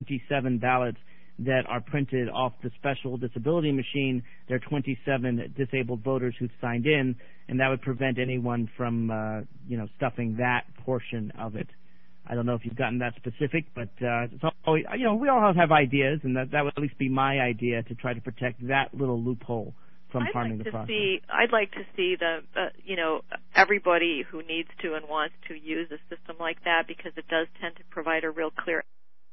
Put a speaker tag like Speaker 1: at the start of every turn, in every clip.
Speaker 1: 27 ballots that are printed off the special disability machine. There are 27 disabled voters who've signed in, and that would prevent anyone from, stuffing that portion of it. I don't know if you've gotten that specific, but it's always, we all have ideas, and that would at least be my idea to try to protect that little loophole from harming the process.
Speaker 2: I'd like to see everybody who needs to and wants to use a system like that, because it does tend to provide a real clear.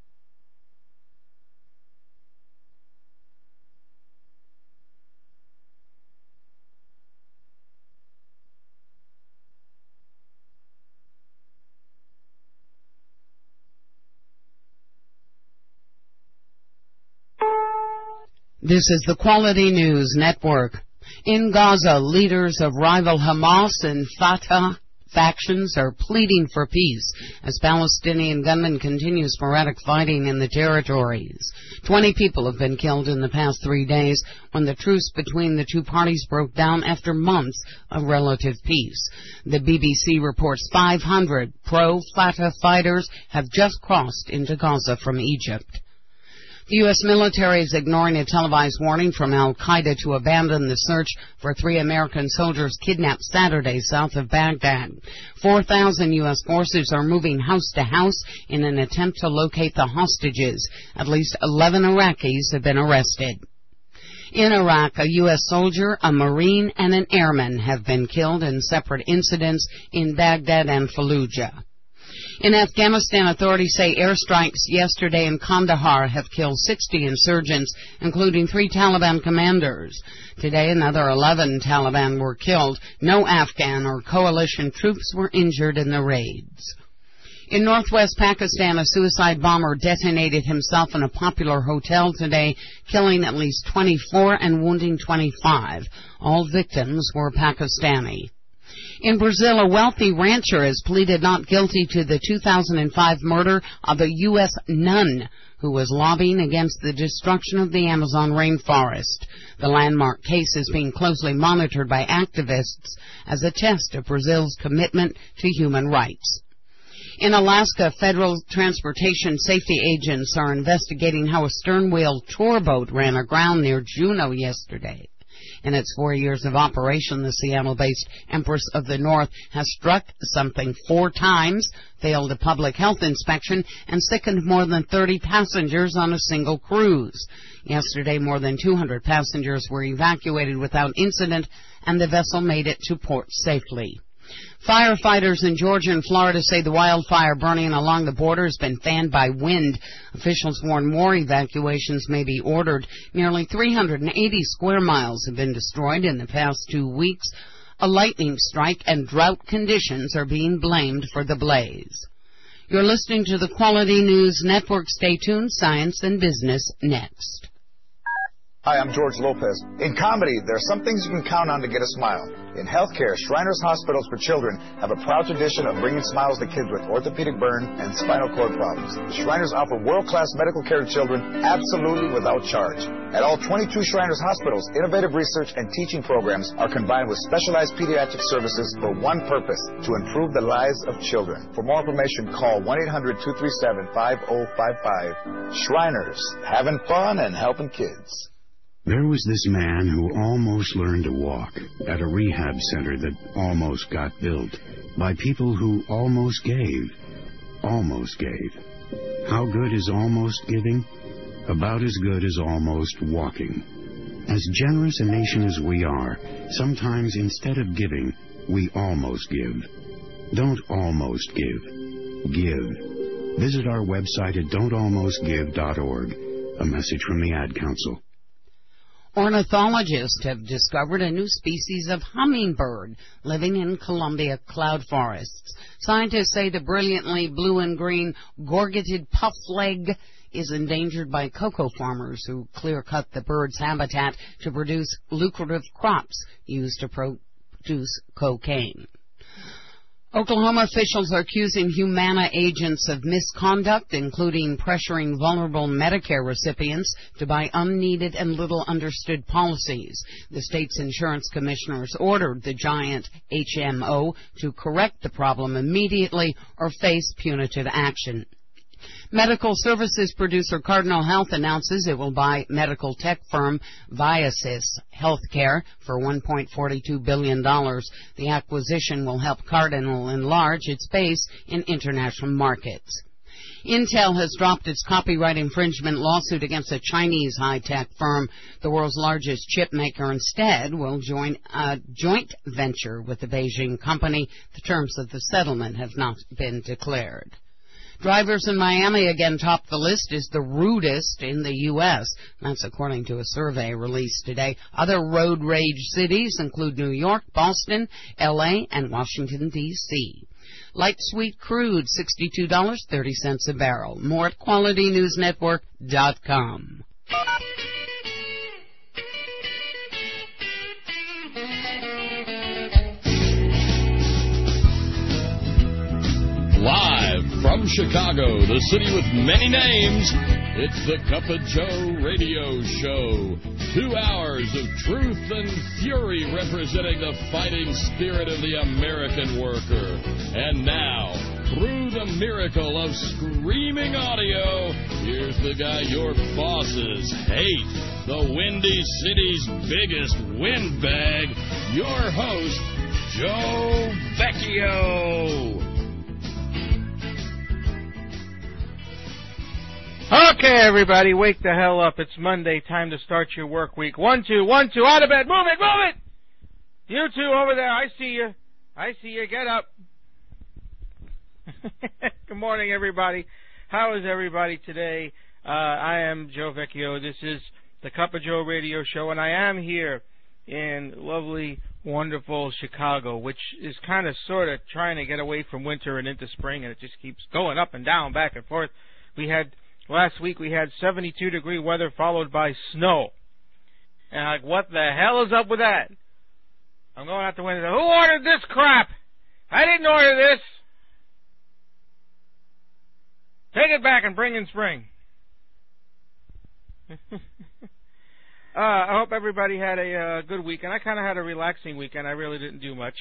Speaker 3: This is the Quality News Network. In Gaza, leaders of rival Hamas and Fatah factions are pleading for peace as Palestinian gunmen continue sporadic fighting in the territories. 20 people have been killed in the past 3 days when the truce between the two parties broke down after months of relative peace. The BBC reports 500 pro-Fatah fighters have just crossed into Gaza from Egypt. The U.S. military is ignoring a televised warning from al-Qaeda to abandon the search for 3 American soldiers kidnapped Saturday south of Baghdad. 4,000 U.S. forces are moving house to house in an attempt to locate the hostages. At least 11 Iraqis have been arrested. In Iraq, a U.S. soldier, a Marine, and an airman have been killed in separate incidents in Baghdad and Fallujah. In Afghanistan, authorities say airstrikes yesterday in Kandahar have killed 60 insurgents, including 3 Taliban commanders. Today, another 11 Taliban were killed. No Afghan or coalition troops were injured in the raids. In northwest Pakistan, a suicide bomber detonated himself in a popular hotel today, killing at least 24 and wounding 25. All victims were Pakistani. In Brazil, a wealthy rancher has pleaded not guilty to the 2005 murder of a U.S. nun who was lobbying against the destruction of the Amazon rainforest. The landmark case is being closely monitored by activists as a test of Brazil's commitment to human rights. In Alaska, federal transportation safety agents are investigating how a stern-wheel tour boat ran aground near Juneau yesterday. In its 4 years of operation, the Seattle-based Empress of the North has struck something 4 times, failed a public health inspection, and sickened more than 30 passengers on a single cruise. Yesterday, more than 200 passengers were evacuated without incident, and the vessel made it to port safely. Firefighters in Georgia and Florida say the wildfire burning along the border has been fanned by wind. Officials warn more evacuations may be ordered. Nearly 380 square miles have been destroyed in the past 2 weeks. A lightning strike and drought conditions are being blamed for the blaze. You're listening to the Quality News Network. Stay tuned. Science and Business next.
Speaker 4: Hi, I'm George Lopez. In comedy, there are some things you can count on to get a smile. In healthcare, Shriners Hospitals for Children have a proud tradition of bringing smiles to kids with orthopedic burn and spinal cord problems. The Shriners offer world-class medical care to children absolutely without charge. At all 22 Shriners Hospitals, innovative research and teaching programs are combined with specialized pediatric services for one purpose, to improve the lives of children. For more information, call 1-800-237-5055. Shriners, having fun and helping kids.
Speaker 5: There was this man who almost learned to walk at a rehab center that almost got built by people who almost gave. Almost gave. How good is almost giving? About as good as almost walking. As generous a nation as we are, sometimes instead of giving, we almost give. Don't almost give. Give. Visit our website at don'talmostgive.org. A message from the Ad Council.
Speaker 3: Ornithologists have discovered a new species of hummingbird living in Columbia cloud forests. Scientists say the brilliantly blue and green gorgeted puffleg is endangered by cocoa farmers who clear-cut the bird's habitat to produce lucrative crops used to produce cocaine. Oklahoma officials are accusing Humana agents of misconduct, including pressuring vulnerable Medicare recipients to buy unneeded and little understood policies. The state's insurance commissioners ordered the giant HMO to correct the problem immediately or face punitive action. Medical services producer Cardinal Health announces it will buy medical tech firm Viasys Healthcare for $1.42 billion. The acquisition will help Cardinal enlarge its base in international markets. Intel has dropped its copyright infringement lawsuit against a Chinese high-tech firm. The world's largest chip maker instead will join a joint venture with the Beijing company. The terms of the settlement have not been declared. Drivers in Miami again topped the list as the rudest in the U.S. That's according to a survey released today. Other road rage cities include New York, Boston, L.A., and Washington, D.C. Light sweet crude, $62.30 a barrel. More at QualityNewsNetwork.com.
Speaker 6: Live from Chicago, the city with many names, it's the Cup of Joe radio show. 2 hours of truth and fury representing the fighting spirit of the American worker. And now, through the miracle of streaming audio, here's the guy your bosses hate, the Windy City's biggest windbag, your host, Joe Vecchio.
Speaker 7: Okay, everybody, wake the hell up. It's Monday, time to start your work week. 1, 2, 1, 2, out of bed, move it, move it! You two over there, I see you. I see you, get up. Good morning, everybody. How is everybody today? I am Joe Vecchio. This is the Cup of Joe radio show, and I am here in lovely, wonderful Chicago, which is kind of sort of trying to get away from winter and into spring, and it just keeps going up and down, back and forth. Last week we had 72-degree weather followed by snow. And I'm like, what the hell is up with that? I'm going out the window. Who ordered this crap? I didn't order this. Take it back and bring in spring. I hope everybody had a good weekend. I kind of had a relaxing weekend. I really didn't do much.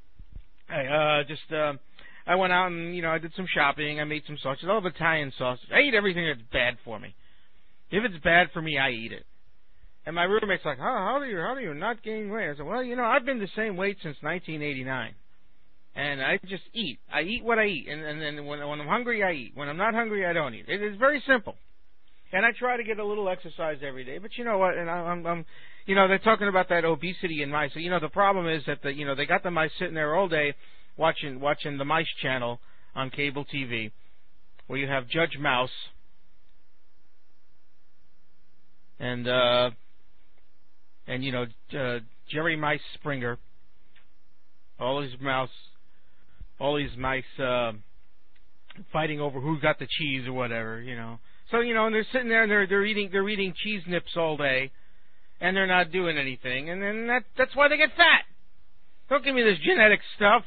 Speaker 7: I went out and, I did some shopping. I made some sausage. I love Italian sausage. I eat everything that's bad for me. If it's bad for me, I eat it. And my roommate's like, how do you not gain weight? I said, well, I've been the same weight since 1989. And I just eat. I eat what I eat. And then when I'm hungry, I eat. When I'm not hungry, I don't eat. It is very simple. And I try to get a little exercise every day. But you know what? And I'm they're talking about that obesity in mice. So, the problem is that, they got the mice sitting there all day watching the Mice Channel on cable TV, where you have Judge Mouse and Jerry Mice Springer, all these mice fighting over who got the cheese or whatever, So and they're sitting there and they're eating cheese nips all day, and they're not doing anything, and then that's why they get fat. Don't give me this genetic stuff.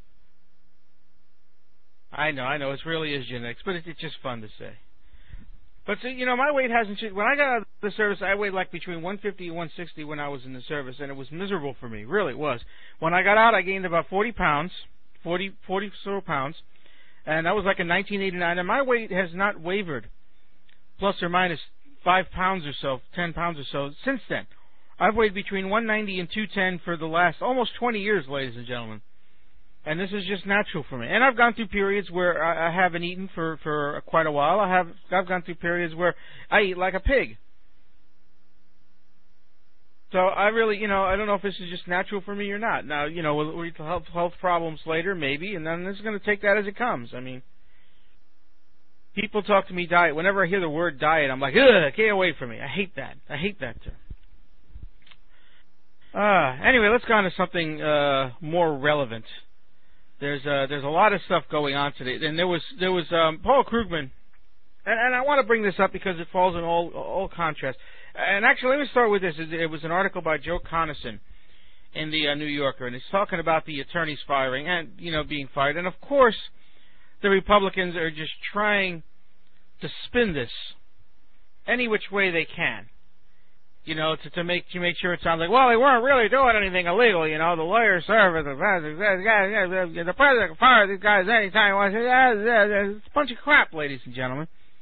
Speaker 7: I know, it really is genetics, but it's just fun to say. But, my weight hasn't changed. When I got out of the service, I weighed like between 150 and 160 when I was in the service, and it was miserable for me. Really, it was. When I got out, I gained about 40 pounds, 40 pounds, and that was like in 1989, and my weight has not wavered, plus or minus 5 pounds or so, 10 pounds or so, since then. I've weighed between 190 and 210 for the last almost 20 years, ladies and gentlemen. And this is just natural for me. And I've gone through periods where I haven't eaten for quite a while. I've gone through periods where I eat like a pig. So I really, I don't know if this is just natural for me or not. Now, will we have health problems later? Maybe. And then this is going to take that as it comes. I mean, people talk to me diet. Whenever I hear the word diet, I'm like, ugh, get away from me. I hate that. I hate that term. Anyway, let's go on to something more relevant. There's a lot of stuff going on today, and there was Paul Krugman, and I want to bring this up because it falls in all contrast. And actually, let me start with this. It was an article by Joe Conason in the New Yorker, and it's talking about the attorneys firing and being fired. And of course, the Republicans are just trying to spin this any which way they can. To make sure it sounds like, well, they weren't really doing anything illegal. The lawyer served, the president can fire these guys anytime he wants. It's a bunch of crap, ladies and gentlemen.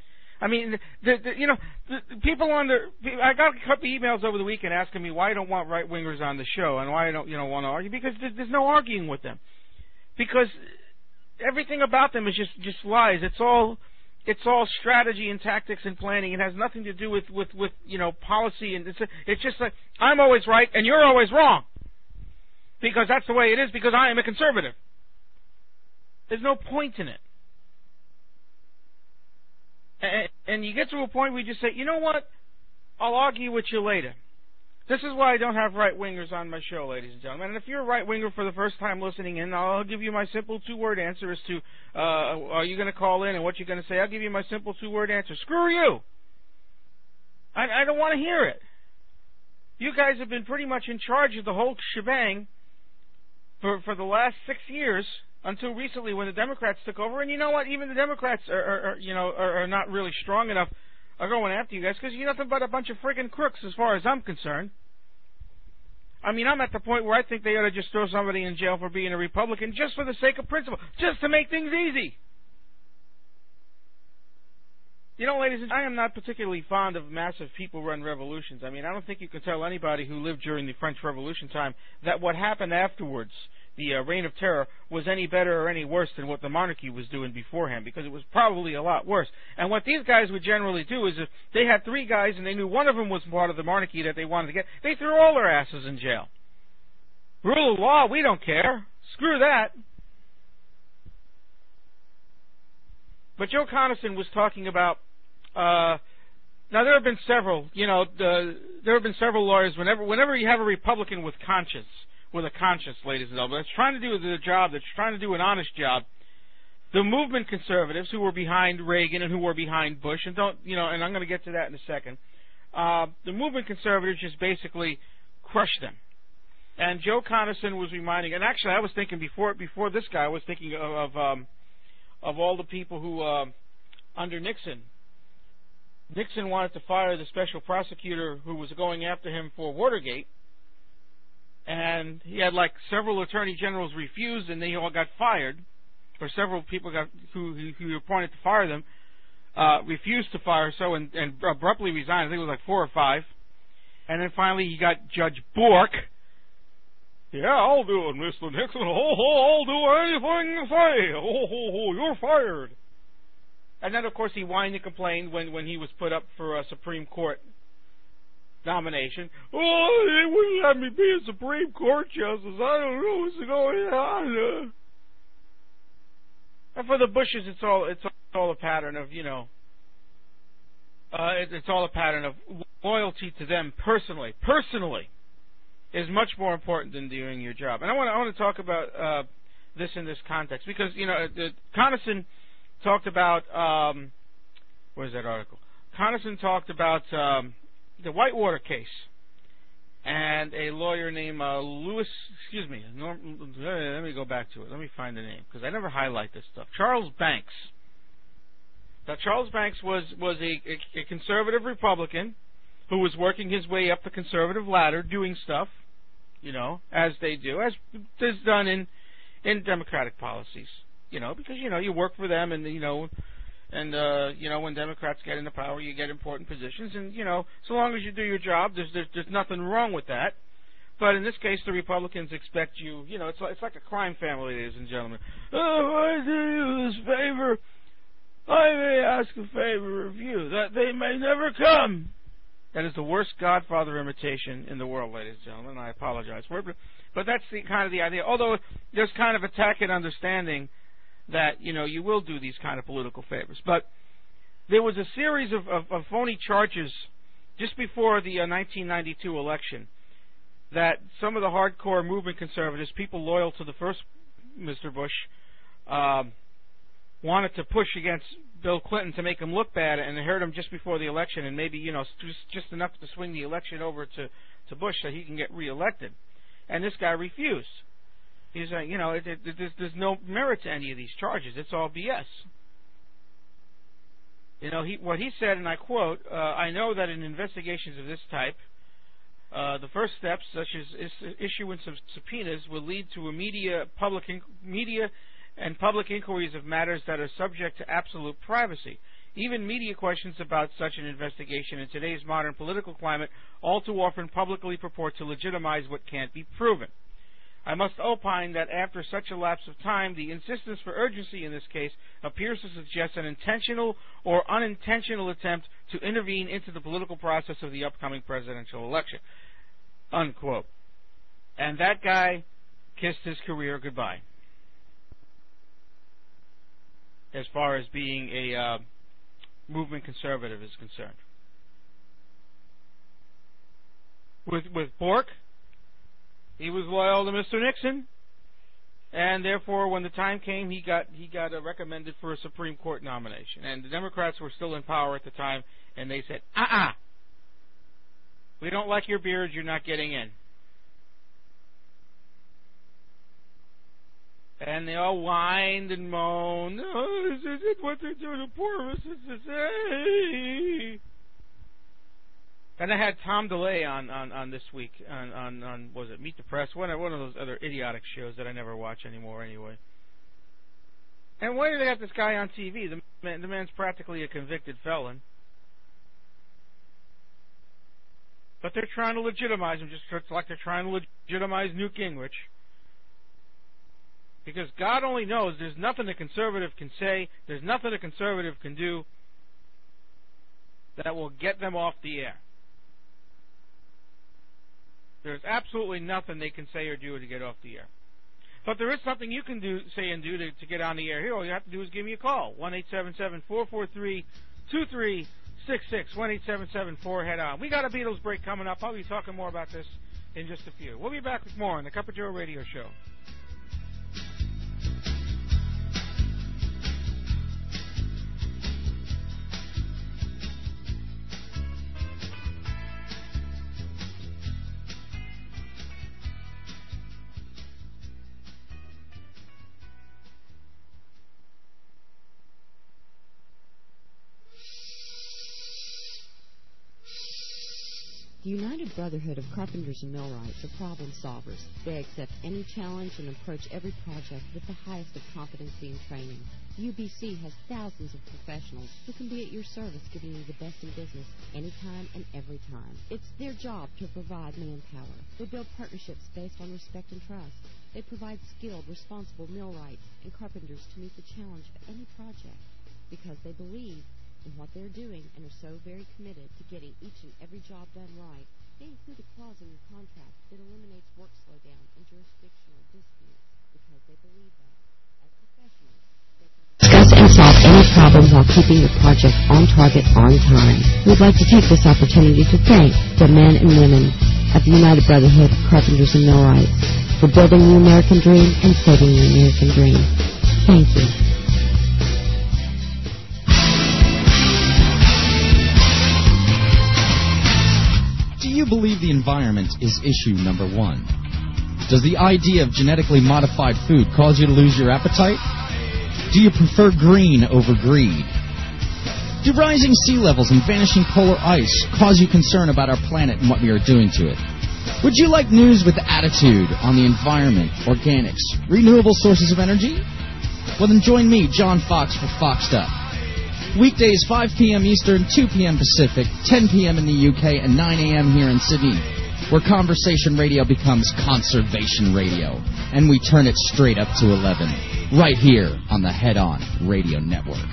Speaker 7: I mean, the people on I got a couple emails over the weekend asking me why I don't want right-wingers on the show and why I don't, want to argue, because there's no arguing with them. Because everything about them is just lies. It's all strategy and tactics and planning. It has nothing to do with policy, and it's just like, I'm always right and you're always wrong. Because that's the way it is, because I am a conservative. There's no point in it. And you get to a point where you just say, you know what? I'll argue with you later. This is why I don't have right-wingers on my show, ladies and gentlemen. And if you're a right-winger for the first time listening in, I'll give you my simple two-word answer as to, are you going to call in and what you're going to say? I'll give you my simple two-word answer. Screw you! I don't want to hear it. You guys have been pretty much in charge of the whole shebang for the last 6 years, until recently when the Democrats took over. And you know what? Even the Democrats are not really strong enough are going after you guys, because you're nothing but a bunch of friggin' crooks as far as I'm concerned. I mean, I'm at the point where I think they ought to just throw somebody in jail for being a Republican just for the sake of principle, just to make things easy. Ladies and gentlemen, I am not particularly fond of massive people-run revolutions. I mean, I don't think you can tell anybody who lived during the French Revolution time that what happened afterwards, the Reign of Terror, was any better or any worse than what the monarchy was doing beforehand, because it was probably a lot worse. And what these guys would generally do is, if they had 3 guys and they knew one of them was part of the monarchy that they wanted to get, they threw all their asses in jail. Rule of law, we don't care. Screw that. But Joe Conason was talking about, now there have been several, there have been several lawyers, whenever you have a Republican with a conscience, ladies and gentlemen, that's trying to do the job, that's trying to do an honest job, the movement conservatives who were behind Reagan and who were behind Bush, and and I'm going to get to that in a second, the movement conservatives just basically crushed them. And Joe Conason was reminding, and actually I was thinking before this guy, I was thinking of all the people who, under Nixon wanted to fire the special prosecutor who was going after him for Watergate, and he had several attorney generals refused, and they all got fired, or several people who appointed to fire them refused to fire, and abruptly resigned. I think it was 4 or 5, and then finally he got Judge Bork. Yeah, I'll do it, Mr. Nixon. I'll do anything you say. You're fired. And then, of course, he whined and complained when he was put up for a Supreme Court nomination. Oh, they wouldn't let me be a Supreme Court justice. I don't know what's going on. And for the Bushes, it's all a pattern of it's all a pattern of loyalty to them personally. Personally, is much more important than doing your job. And I want to talk about this in this context, because Conason talked about where's that article? Conason talked about the Whitewater case, and a lawyer named let me go back to it. Let me find the name, because I never highlight this stuff. Charles Banks. Now, Charles Banks was a conservative Republican who was working his way up the conservative ladder, doing stuff, as they do, as is done in democratic policies, because you work for them, and when Democrats get into power, you get important positions, and so long as you do your job, there's nothing wrong with that. But in this case, the Republicans expect you, it's like a crime family, ladies and gentlemen. Oh, I do you this favor. I may ask a favor of you, that they may never come. That is the worst Godfather imitation in the world, ladies and gentlemen. I apologize for it, but that's kind of the idea. Although there's kind of a tacit understanding that you will do these kind of political favors. But there was a series of phony charges just before the 1992 election that some of the hardcore movement conservatives, people loyal to the first Mr. Bush, wanted to push against Bill Clinton to make him look bad, and they heard him just before the election, and maybe just enough to swing the election over to Bush so he can get reelected. And this guy refused. He's like, there's no merit to any of these charges. It's all BS. What he said, and I quote, I know that in investigations of this type, the first steps, such as issuance of subpoenas, will lead to media and public inquiries of matters that are subject to absolute privacy. Even media questions about such an investigation in today's modern political climate all too often publicly purport to legitimize what can't be proven. I must opine that after such a lapse of time, the insistence for urgency in this case appears to suggest an intentional or unintentional attempt to intervene into the political process of the upcoming presidential election. Unquote. And that guy kissed his career goodbye. As far as being a movement conservative is concerned. With Bork, he was loyal to Mr. Nixon, and therefore, when the time came, he got recommended for a Supreme Court nomination. And the Democrats were still in power at the time, and they said, we don't like your beard, you're not getting in. And they all whined and moaned, oh, this isn't what they're doing to poor Mrs. And I had Tom DeLay on this week on was it Meet the Press, one of those other idiotic shows that I never watch anymore anyway. And why do they got this guy on TV? The man's practically a convicted felon. But they're trying to legitimize him, just like they're trying to legitimize Newt Gingrich. Because God only knows there's nothing a conservative can say, there's nothing a conservative can do that will get them off the air. There's absolutely nothing they can say or do to get off the air. But there is something you can say and do to get on the air here. All you have to do is give me a call. 1-877-443-2366. 1-877-4-HEAD-ON. We got a Beatles break coming up. I'll be talking more about this in just a few. We'll be back with more on the Cup of Joe Radio Show.
Speaker 8: The United Brotherhood of Carpenters and Millwrights are problem solvers. They accept any challenge and approach every project with the highest of competency and training. UBC has thousands of professionals who can be at your service, giving you the best in business anytime and every time. It's their job to provide manpower. They build partnerships based on respect and trust. They provide skilled, responsible millwrights and carpenters to meet the challenge of any project because they believe in what they're doing and are so very committed to getting each and every job done right. They include a clause in your contract that eliminates work slowdown and jurisdictional disputes because they believe that, as professionals, they can discuss and solve any problem while keeping your project on target on time. We'd like to take this opportunity to thank the men and women of the United Brotherhood of Carpenters and Millwrights for building the American dream and saving the American dream. Thank you.
Speaker 9: Do you believe the environment is issue number one? Does the idea of genetically modified food cause you to lose your appetite? Do you prefer green over greed? Do rising sea levels and vanishing polar ice cause you concern about our planet and what we are doing to it? Would you like news with attitude on the environment, organics, renewable sources of energy? Well, then join me, John Fox, for Foxed Up. Weekdays 5 p.m. Eastern, 2 p.m. Pacific, 10 p.m. in the UK, and 9 a.m. here in Sydney, where conversation radio becomes conservation radio, and we turn it straight up to 11, right here on the Head On Radio Network.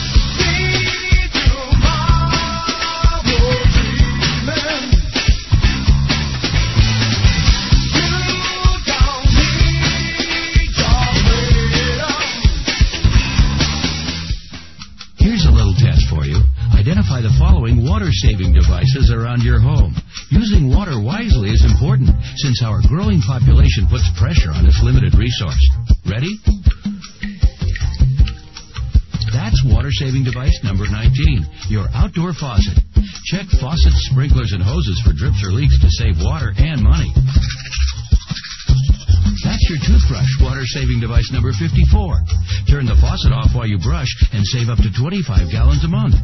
Speaker 10: Identify the following water-saving devices around your home. Using water wisely is important since our growing population puts pressure on its limited resource. Ready? That's water-saving device number 19, your outdoor faucet. Check faucets, sprinklers, and hoses for drips or leaks to save water and money. That's your toothbrush, water-saving device number 54. Turn the faucet off while you brush and save up to 25 gallons a month.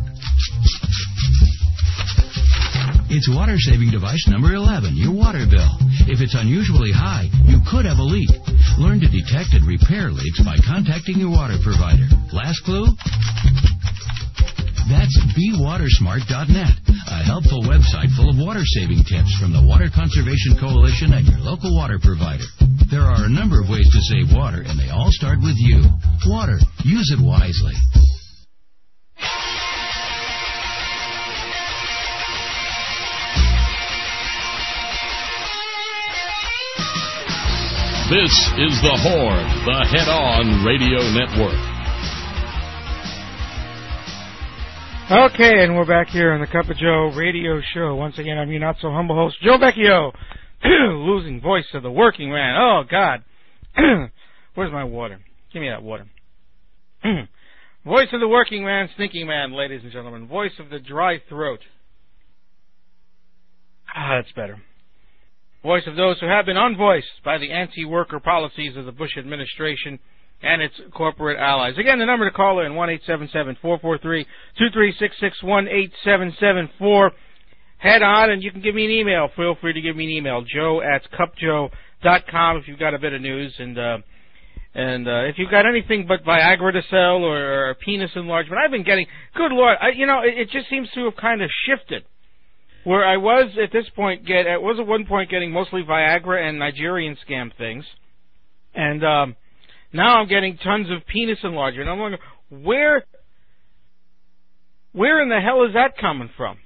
Speaker 10: It's water-saving device number 11, your water bill. If it's unusually high, you could have a leak. Learn to detect and repair leaks by contacting your water provider. Last clue? That's bewatersmart.net, a helpful website full of water-saving tips from the Water Conservation Coalition and your local water provider. There are a number of ways to save water, and they all start with you. Water. Use it wisely.
Speaker 6: This is The Horde, the Head-On Radio Network.
Speaker 7: Okay, and we're back here on the Cup of Joe radio show. Once again, I'm your not-so-humble host, Joe Vecchio, losing voice of the working man. Oh, God. Where's my water? Give me that water. Voice of the working man, stinking man, ladies and gentlemen. Voice of the dry throat. Ah, that's better. Voice of those who have been unvoiced by the anti-worker policies of the Bush administration and its corporate allies. Again, the number to call in, 1-877-443-2366, 1-877-4. Head on, and you can give me an email. Feel free to give me an email, joe@cupjoe.com, if you've got a bit of news. And if you've got anything but Viagra to sell or penis enlargement, I've been getting, good Lord, it just seems to have kind of shifted. Where I was at this point, at one point getting mostly Viagra and Nigerian scam things, and now I'm getting tons of penis enlargement. I'm wondering, where in the hell is that coming from?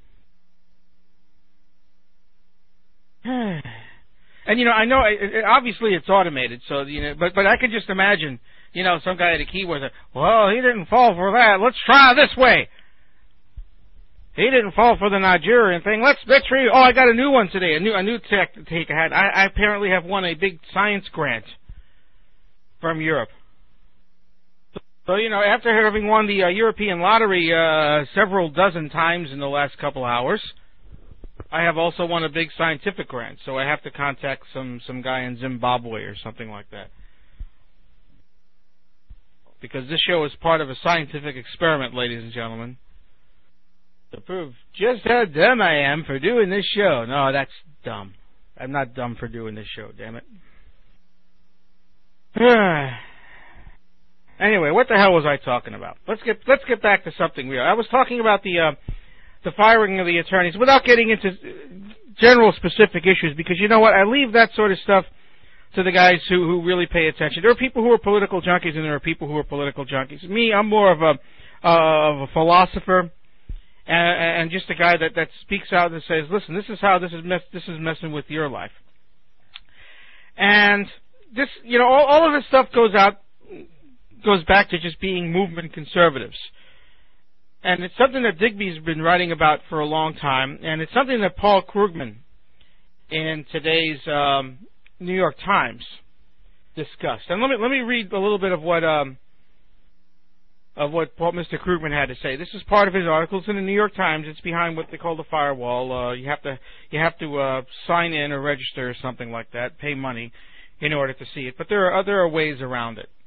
Speaker 7: And I know obviously it's automated, so but I could just imagine, some guy at a keyboard, well, he didn't fall for that. Let's try this way. He didn't fall for the Nigerian thing. Let's try. Oh, I got a new one today. A new tech to take. I apparently have won a big science grant from Europe. So after having won the European lottery several dozen times in the last couple hours, I have also won a big scientific grant. So I have to contact some guy in Zimbabwe or something like that, because this show is part of a scientific experiment, ladies and gentlemen, to prove just how dumb I am for doing this show. No, that's dumb. I'm not dumb for doing this show, damn it. Anyway, what the hell was I talking about? Let's get back to something real. I was talking about the firing of the attorneys without getting into general specific issues, because you know what? I leave that sort of stuff to the guys who really pay attention. There are people who are political junkies, and there are people who are political junkies. Me, I'm more of a philosopher. And just a guy that speaks out and says, listen, this is how this is messing with your life. And this, all of this stuff goes back to just being movement conservatives. And it's something that Digby's been writing about for a long time, and it's something that Paul Krugman in today's New York Times discussed. And let me read a little bit of what Mr. Krugman had to say. This is part of his articles in the New York Times. It's behind what they call the firewall. You have to sign in or register or something like that, pay money in order to see it. But there are ways around it.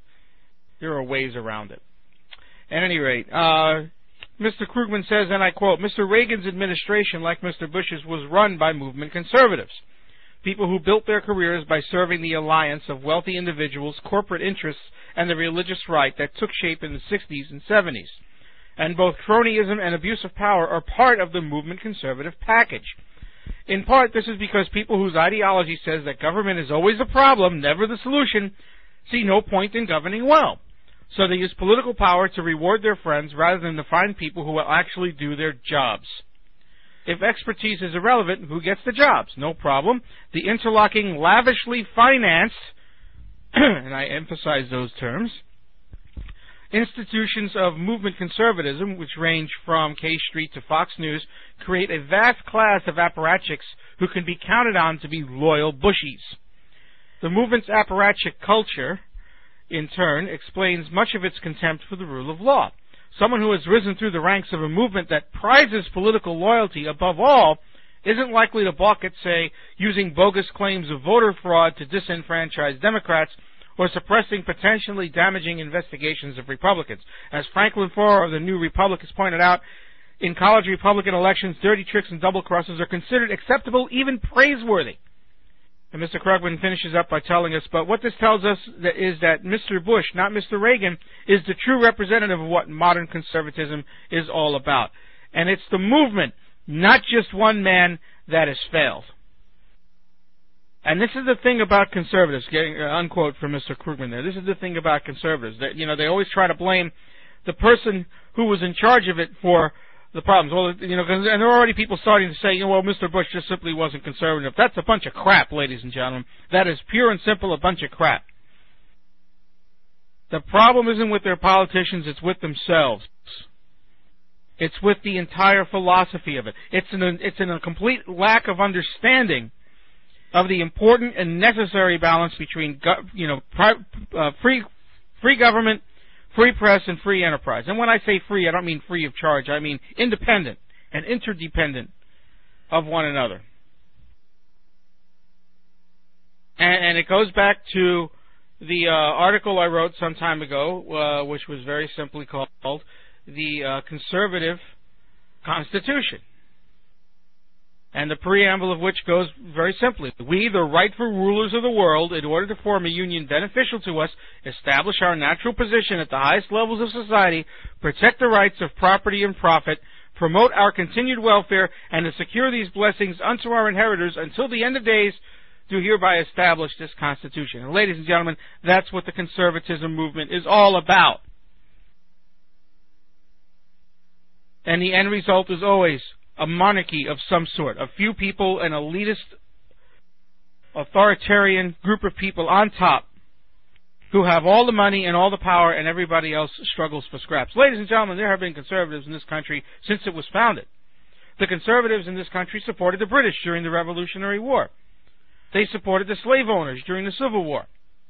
Speaker 7: At any rate, Mr. Krugman says, and I quote, Mr. Reagan's administration, like Mr. Bush's, was run by movement conservatives, people who built their careers by serving the alliance of wealthy individuals, corporate interests, and the religious right that took shape in the 60s and 70s. And both cronyism and abuse of power are part of the movement conservative package. In part, this is because people whose ideology says that government is always a problem, never the solution, see no point in governing well. So they use political power to reward their friends rather than to find people who will actually do their jobs. If expertise is irrelevant, who gets the jobs? No problem. The interlocking, lavishly financed, and I emphasize those terms, institutions of movement conservatism, which range from K Street to Fox News, create a vast class of apparatchiks who can be counted on to be loyal Bushies. The movement's apparatchik culture, in turn, explains much of its contempt for the rule of law. Someone who has risen through the ranks of a movement that prizes political loyalty above all isn't likely to balk at, say, using bogus claims of voter fraud to disenfranchise Democrats or suppressing potentially damaging investigations of Republicans. As Franklin Foer of the New Republic has pointed out, in college Republican elections, dirty tricks and double crosses are considered acceptable, even praiseworthy. And Mr. Krugman finishes up by telling us, but what this tells us is that Mr. Bush, not Mr. Reagan, is the true representative of what modern conservatism is all about. And it's the movement, not just one man, that has failed. And this is the thing about conservatives, getting unquote from Mr. Krugman there. This is the thing about conservatives. That, they always try to blame the person who was in charge of it for the problems. Well, and there are already people starting to say, well, Mr. Bush just simply wasn't conservative. That's a bunch of crap, ladies and gentlemen. That is pure and simple a bunch of crap. The problem isn't with their politicians, it's with themselves. It's with the entire philosophy of it. It's in a complete lack of understanding of the important and necessary balance between, free government, free press, and free enterprise. And when I say free, I don't mean free of charge. I mean independent and interdependent of one another. And it goes back to the article I wrote some time ago, which was very simply called The Conservative Constitution. And the preamble of which goes very simply, we, the rightful rulers of the world, in order to form a union beneficial to us, establish our natural position at the highest levels of society, protect the rights of property and profit, promote our continued welfare, and to secure these blessings unto our inheritors until the end of days, do hereby establish this Constitution. And ladies and gentlemen, that's what the conservatism movement is all about. And the end result is always a monarchy of some sort, a few people, an elitist, authoritarian group of people on top who have all the money and all the power, and everybody else struggles for scraps. Ladies and gentlemen, there have been conservatives in this country since it was founded. The conservatives in this country supported the British during the Revolutionary War. They supported the slave owners during the Civil War.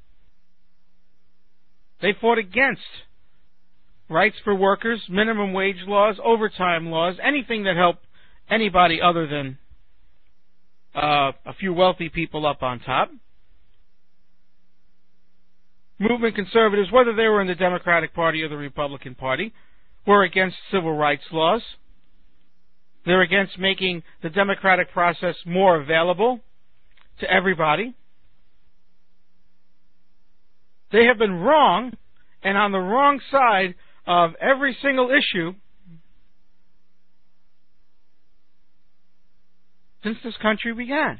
Speaker 7: They fought against rights for workers, minimum wage laws, overtime laws, anything that helped anybody other than a few wealthy people up on top. Movement conservatives, whether they were in the Democratic Party or the Republican Party, were against civil rights laws. They're against making the democratic process more available to everybody. They have been wrong, and on the wrong side of every single issue since this country began.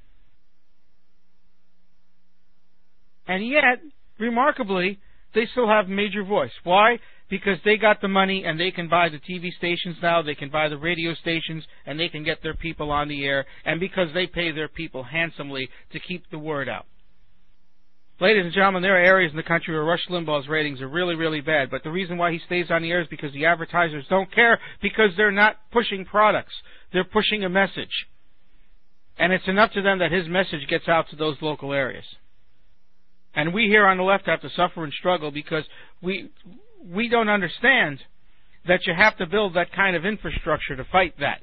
Speaker 7: And yet, remarkably, they still have major voice. Why? Because they got the money and they can buy the TV stations now, they can buy the radio stations, and they can get their people on the air, and because they pay their people handsomely to keep the word out. Ladies and gentlemen, there are areas in the country where Rush Limbaugh's ratings are really, really bad, but the reason why he stays on the air is because the advertisers don't care, because they're not pushing products. They're pushing a message. And it's enough to them that his message gets out to those local areas. And we here on the left have to suffer and struggle because we don't understand that you have to build that kind of infrastructure to fight that.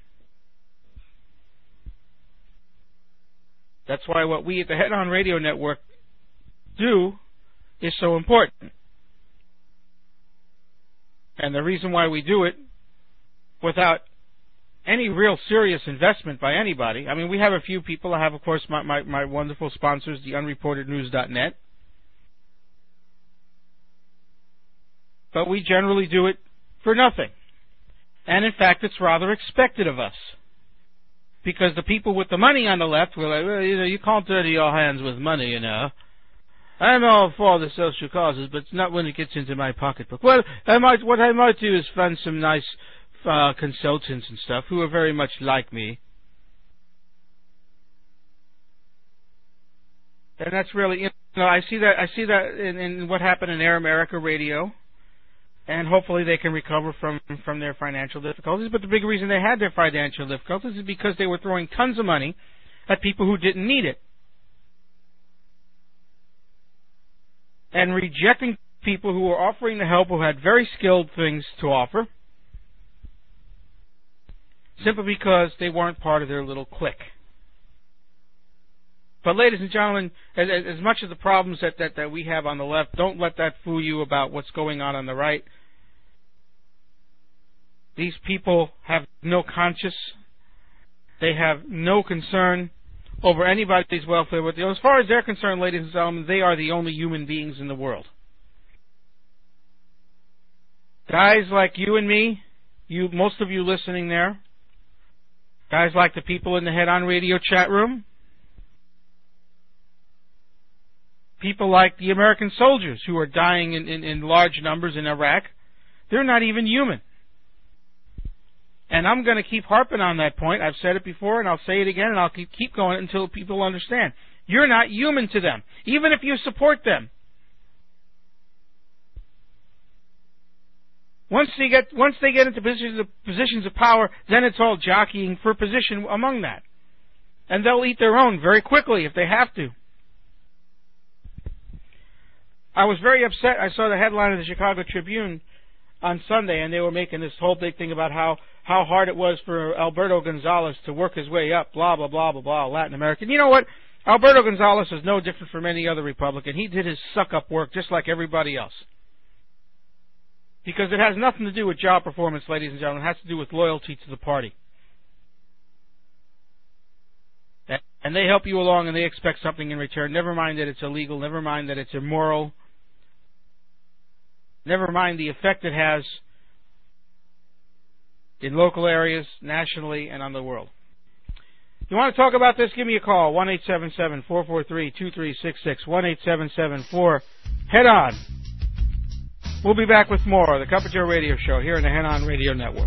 Speaker 7: That's why what we at the Head On Radio Network do is so important. And the reason why we do it without any real serious investment by anybody. I mean, we have a few people. I have, of course, my wonderful sponsors, the unreportednews.net. But we generally do it for nothing. And in fact, it's rather expected of us. Because the people with the money on the left were like, well, you can't dirty your hands with money, I'm all for the social causes, but it's not when it gets into my pocketbook. Well, what I might do is find some nice consultants and stuff who are very much like me. And that's really, I see that in what happened in Air America Radio. And hopefully they can recover from their financial difficulties. But the big reason they had their financial difficulties is because they were throwing tons of money at people who didn't need it. And rejecting people who were offering the help, who had very skilled things to offer, simply because they weren't part of their little clique. But ladies and gentlemen, as much of the problems that we have on the left, don't let that fool you about what's going on the right. These people have no conscience. They have no concern over anybody's welfare. But as far as they're concerned, ladies and gentlemen, they are the only human beings in the world. Guys like you and me, most of you listening there, guys like the people in the Head On Radio chat room, people like the American soldiers who are dying in large numbers in Iraq, they're not even human. And I'm going to keep harping on that point. I've said it before, and I'll say it again, and I'll keep going until people understand. You're not human to them, even if you support them. Once they get into positions of power, then it's all jockeying for position among that. And they'll eat their own very quickly if they have to. I was very upset. I saw the headline of the Chicago Tribune on Sunday, and they were making this whole big thing about how hard it was for Alberto Gonzalez to work his way up, blah, blah, blah, blah, blah, Latin American. You know what? Alberto Gonzalez is no different from any other Republican. He did his suck-up work just like everybody else. Because it has nothing to do with job performance, ladies and gentlemen. It has to do with loyalty to the party. And they help you along and they expect something in return. Never mind that it's illegal. Never mind that it's immoral. Never mind the effect it has in local areas, nationally, and on the world. You want to talk about this? Give me a call. 1-877-443-2366. 1-877-4-HEAD-ON. We'll be back with more of the Cup of Joe Radio Show here in the Head On Radio Network.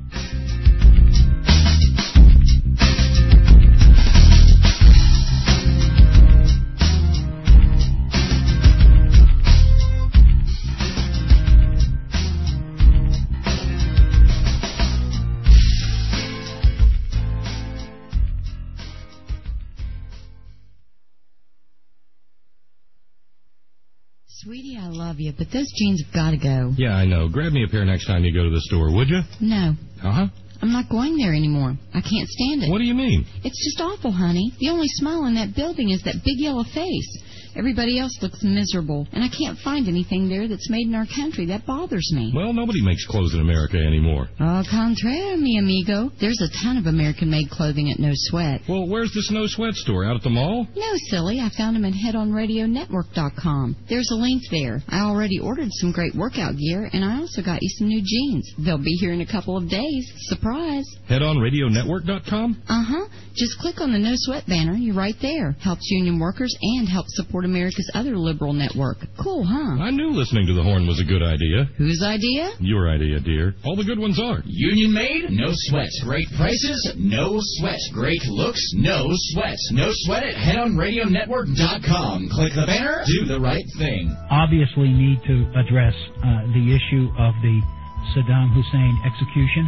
Speaker 8: Sweetie, I love you, but those jeans have got to go.
Speaker 6: Yeah, I know. Grab me a pair next time you go to the store, would you?
Speaker 8: No.
Speaker 6: Uh-huh.
Speaker 8: I'm not going there anymore. I can't stand it.
Speaker 6: What do you mean?
Speaker 8: It's just awful, honey. The only smile in that building is that big yellow face. Everybody else looks miserable, and I can't find anything there that's made in our country. That bothers me.
Speaker 6: Well, nobody makes clothes in America anymore.
Speaker 8: Au contraire, mi amigo. There's a ton of American-made clothing at No Sweat.
Speaker 6: Well, where's this No Sweat store? Out at the mall?
Speaker 8: No, silly. I found them at headonradionetwork.com. There's a link there. I already ordered some great workout gear, and I also got you some new jeans. They'll be here in a couple of days. Surprise.
Speaker 6: Headonradionetwork.com?
Speaker 8: Uh-huh. Just click on the No Sweat banner. You're right there. Helps union workers and helps support America's other liberal network. Cool, huh?
Speaker 6: I knew listening to the horn was a good idea.
Speaker 8: Whose idea?
Speaker 6: Your idea, dear. All the good ones are.
Speaker 11: Union made, no sweat. Great prices, no sweat. Great looks, no sweat. No sweat at headonradionetwork.com. Click the banner, do the right thing.
Speaker 12: Obviously need to address the issue of the Saddam Hussein execution.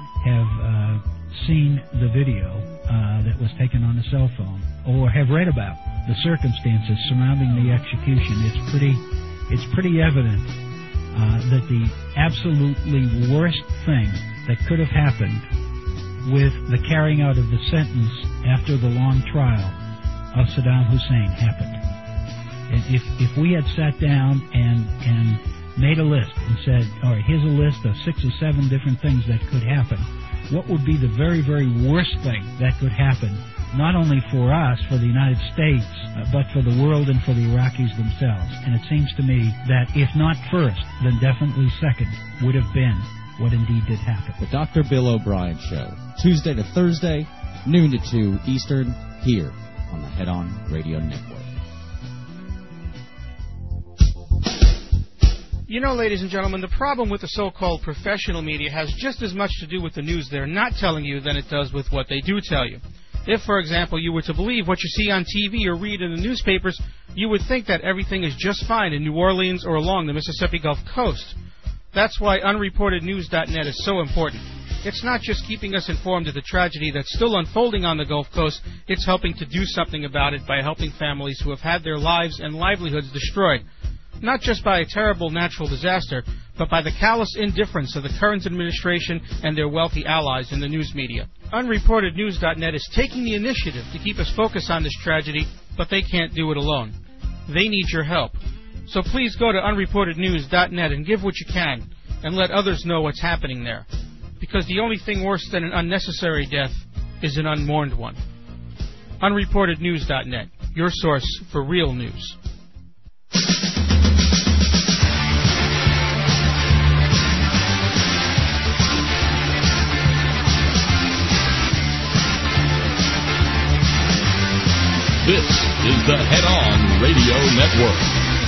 Speaker 12: Have seen the video that was taken on a cell phone, or have read about the circumstances surrounding the execution. It's pretty evident that the absolutely worst thing that could have happened with the carrying out of the sentence after the long trial of Saddam Hussein happened. And if we had sat down and made a list and said, all right, here's a list of 6 or 7 different things that could happen, what would be the very, very worst thing that could happen, not only for us, for the United States, but for the world and for the Iraqis themselves? And it seems to me that if not first, then definitely second would have been what indeed did happen.
Speaker 9: The Dr. Bill O'Brien Show, Tuesday to Thursday, noon to 2 Eastern, here on the Head On Radio Network.
Speaker 7: You know, ladies and gentlemen, the problem with the so-called professional media has just as much to do with the news they're not telling you than it does with what they do tell you. If, for example, you were to believe what you see on TV or read in the newspapers, you would think that everything is just fine in New Orleans or along the Mississippi Gulf Coast. That's why unreportednews.net is so important. It's not just keeping us informed of the tragedy that's still unfolding on the Gulf Coast, it's helping to do something about it by helping families who have had their lives and livelihoods destroyed. Not just by a terrible natural disaster, but by the callous indifference of the current administration and their wealthy allies in the news media. Unreportednews.net is taking the initiative to keep us focused on this tragedy, but they can't do it alone. They need your help. So please go to unreportednews.net and give what you can, and let others know what's happening there. Because the only thing worse than an unnecessary death is an unmourned one. unreportednews.net, your source for real news.
Speaker 6: This is the Head On Radio Network.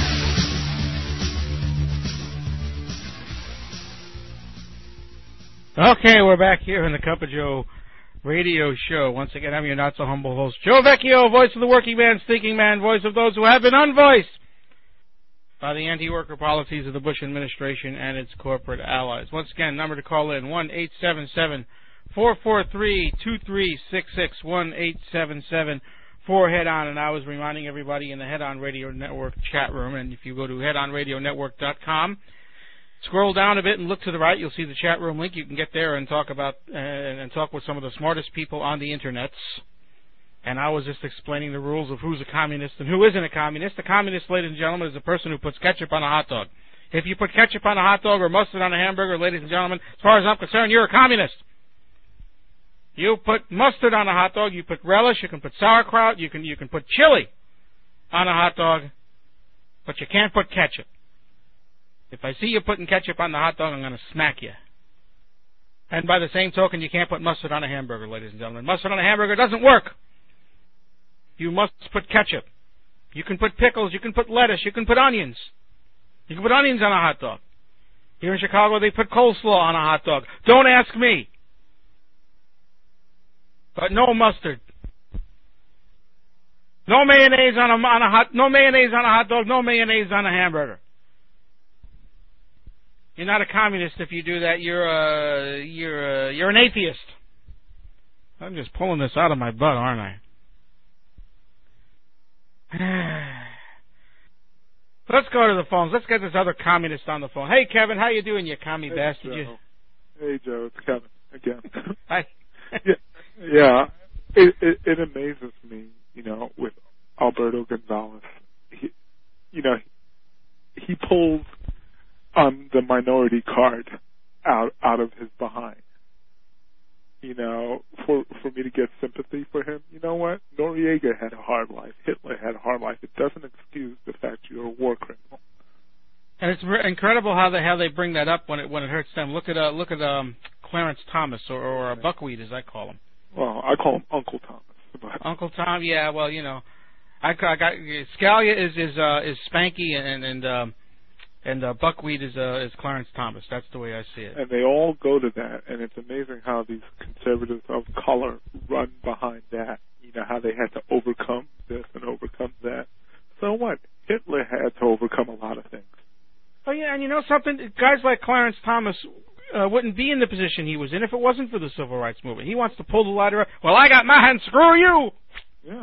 Speaker 7: Okay, we're back here in the Cup of Joe radio show. Once again, I'm your not-so-humble host, Joe Vecchio, voice of the working man, thinking man, voice of those who have been unvoiced by the anti-worker policies of the Bush administration and its corporate allies. Once again, number to call in, 1-877-443-2366, 1-877-4HEAD-ON, and I was reminding everybody in the Head On Radio Network chat room, and if you go to headonradionetwork.com, scroll down a bit and look to the right, you'll see the chat room link. You can get there and talk about and talk with some of the smartest people on the internets. And I was just explaining the rules of who's a communist and who isn't a communist. A communist, ladies and gentlemen, is a person who puts ketchup on a hot dog. If you put ketchup on a hot dog or mustard on a hamburger, ladies and gentlemen, as far as I'm concerned, you're a communist. You put mustard on a hot dog, you put relish, you can put sauerkraut, you can put chili on a hot dog, but you can't put ketchup. If I see you putting ketchup on the hot dog, I'm going to smack you. And by the same token, you can't put mustard on a hamburger, ladies and gentlemen. Mustard on a hamburger doesn't work. You must put ketchup. You can put pickles, you can put lettuce, you can put onions. You can put onions on a hot dog. Here in Chicago, they put coleslaw on a hot dog. Don't ask me. But no mustard. No mayonnaise on a hot dog, no mayonnaise on a hamburger. You're not a communist if you do that. You're an atheist. I'm just pulling this out of my butt, aren't I? Let's go to the phones. Let's get this other communist on the phone. Hey, Kevin, how you doing, you commie bastard?
Speaker 13: Joe. Hey, Joe. It's Kevin again.
Speaker 7: Hi.
Speaker 13: Yeah. It amazes me, with Alberto Gonzalez. He pulls the minority card out of his behind. For me to get sympathy for him, you know what? Noriega had a hard life. Hitler had a hard life. It doesn't excuse the fact you're a war criminal.
Speaker 7: And it's incredible how they bring that up when it hurts them. Look at Clarence Thomas or Buckwheat, as I call him.
Speaker 13: Well, I call him Uncle Thomas. But.
Speaker 7: Uncle Tom, yeah. Well, I got Scalia is Spanky and Buckwheat is Clarence Thomas. That's the way I see it.
Speaker 13: And they all go to that, and it's amazing how these conservatives of color run behind that. How they had to overcome this and overcome that. So what? Hitler had to overcome a lot of things.
Speaker 7: Oh, yeah, and you know something? Guys like Clarence Thomas wouldn't be in the position he was in if it wasn't for the civil rights movement. He wants to pull the ladder up. Well, I got my hand. Screw you!
Speaker 13: Yeah.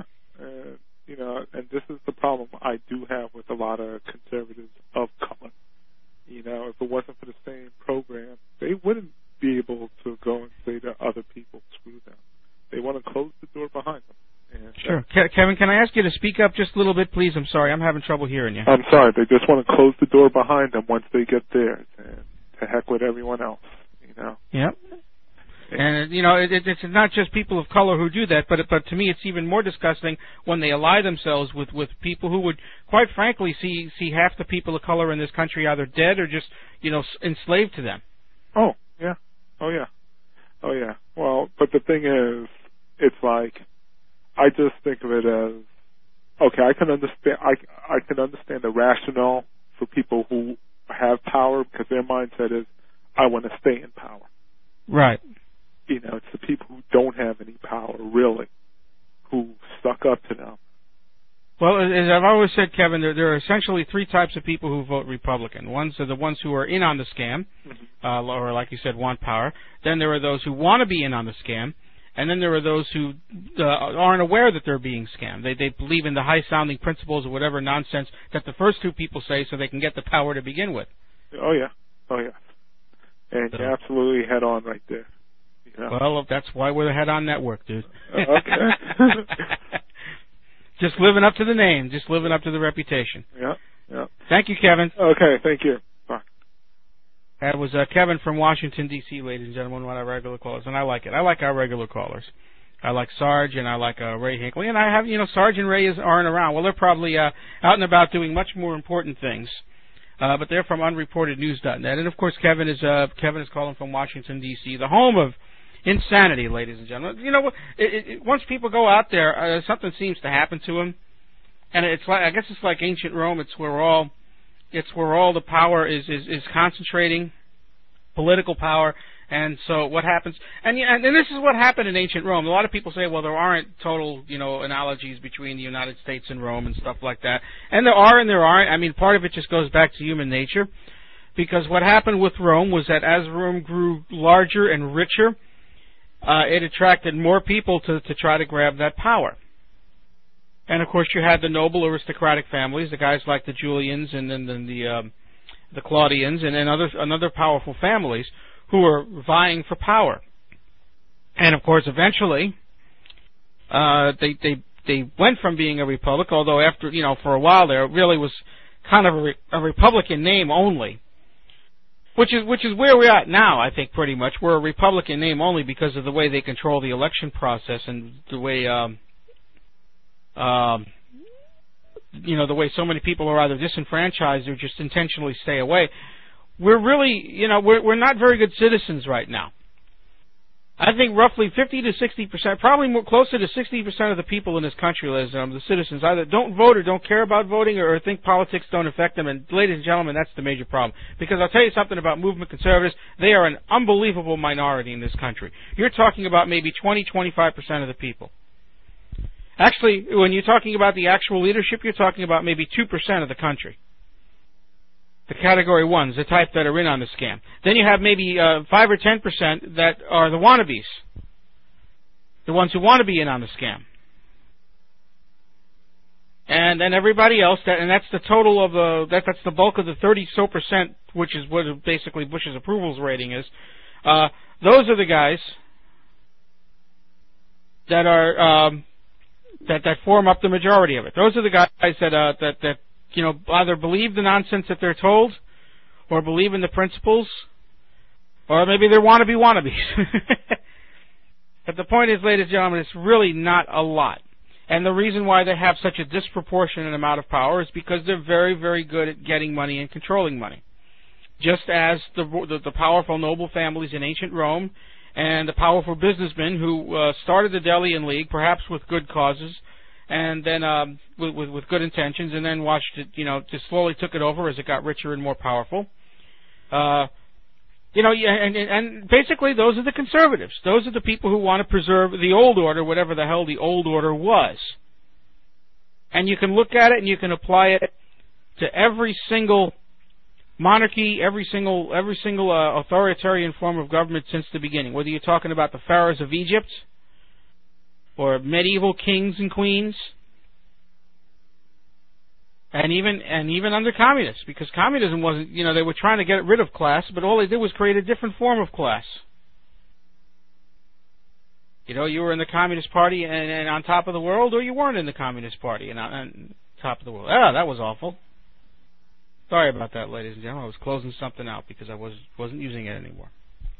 Speaker 13: And this is the problem I do have with a lot of conservatives of color. If it wasn't for the same program, they wouldn't be able to go and say to other people, screw them. They want to close the door behind them. And
Speaker 7: sure. Kevin, can I ask you to speak up just a little bit, please? I'm sorry. I'm having trouble hearing you.
Speaker 13: I'm sorry. They just want to close the door behind them once they get there. And to heck with everyone else,
Speaker 7: Yep. And, it's not just people of color who do that, but to me it's even more disgusting when they ally themselves with people who would, quite frankly, see half the people of color in this country either dead or just, enslaved to them.
Speaker 13: Oh, yeah. Oh, yeah. Oh, yeah. Well, but the thing is, it's like, I just think of it as, okay, I can understand the rationale for people who have power because their mindset is, I want to stay in power.
Speaker 7: Right.
Speaker 13: It's the people who don't have any power, really, who stuck up to them.
Speaker 7: Well, as I've always said, Kevin, there are essentially three types of people who vote Republican. Ones are the ones who are in on the scam, or like you said, want power. Then there are those who want to be in on the scam. And then there are those who aren't aware that they're being scammed. They believe in the high-sounding principles or whatever nonsense that the first two people say so they can get the power to begin with.
Speaker 13: Oh, yeah. Oh, yeah. And you're absolutely head on right there.
Speaker 7: Well, that's why we're the Head On Network, dude.
Speaker 13: Okay.
Speaker 7: Just living up to the name. Just living up to the reputation.
Speaker 13: Yeah, yeah.
Speaker 7: Thank you, Kevin.
Speaker 13: Okay, thank you. Bye.
Speaker 7: That was Kevin from Washington, D.C., ladies and gentlemen, one of our regular callers. And I like it. I like our regular callers. I like Sarge, and I like Ray Hinckley, and I have, Sarge and Ray aren't around. Well, they're probably out and about doing much more important things, but they're from unreportednews.net. And of course, Kevin is calling from Washington D.C., the home of insanity, ladies and gentlemen. Once people go out there, something seems to happen to them, and I guess it's like ancient Rome. It's where all the power is concentrating, political power. And so what happens, and this is what happened in ancient Rome. A lot of people say, well, there aren't total, analogies between the United States and Rome and stuff like that. And there are and there aren't. I mean, part of it just goes back to human nature. Because what happened with Rome was that as Rome grew larger and richer, it attracted more people to try to grab that power. And of course you had the noble aristocratic families, the guys like the Julians and then the Claudians and then other powerful families who were vying for power. And of course, eventually, they went from being a republic, although after, for a while there, it really was kind of a Republican name only. Which is where we're at now, I think, pretty much. We're a Republican name only because of the way they control the election process and the way, the way so many people are either disenfranchised or just intentionally stay away. We're really, we're not very good citizens right now. I think roughly 50 to 60%, probably more closer to 60% of the people in this country, the citizens, either don't vote or don't care about voting or think politics don't affect them. And ladies and gentlemen, that's the major problem. Because I'll tell you something about movement conservatives. They are an unbelievable minority in this country. You're talking about maybe 20-25% of the people. Actually, when you're talking about the actual leadership, you're talking about maybe 2% of the country. The category ones, the type that are in on the scam. Then you have maybe 5 or 10% that are the wannabes, the ones who want to be in on the scam. And then everybody else, and that's the total of that's the bulk of the 30% which is what basically Bush's approvals rating is. Those are the guys that are that form up the majority of it. Those are the guys that either believe the nonsense that they're told, or believe in the principles, or maybe they're wannabes. But the point is, ladies and gentlemen, it's really not a lot. And the reason why they have such a disproportionate amount of power is because they're very, very good at getting money and controlling money. Just as the powerful noble families in ancient Rome and the powerful businessmen who started the Delian League, perhaps with good causes, and then with good intentions, and then watched it, just slowly took it over as it got richer and more powerful. And basically those are the conservatives. Those are the people who want to preserve the old order, whatever the hell the old order was. And you can look at it and you can apply it to every single monarchy, every single authoritarian form of government since the beginning. Whether you're talking about the pharaohs of Egypt, or medieval kings and queens, and even under communists, because communism wasn't, they were trying to get rid of class, but all they did was create a different form of class. You were in the Communist Party and on top of the world, or you weren't in the Communist Party and on top of the world. That was awful. Sorry about that, ladies and gentlemen. I was closing something out because I wasn't using it anymore.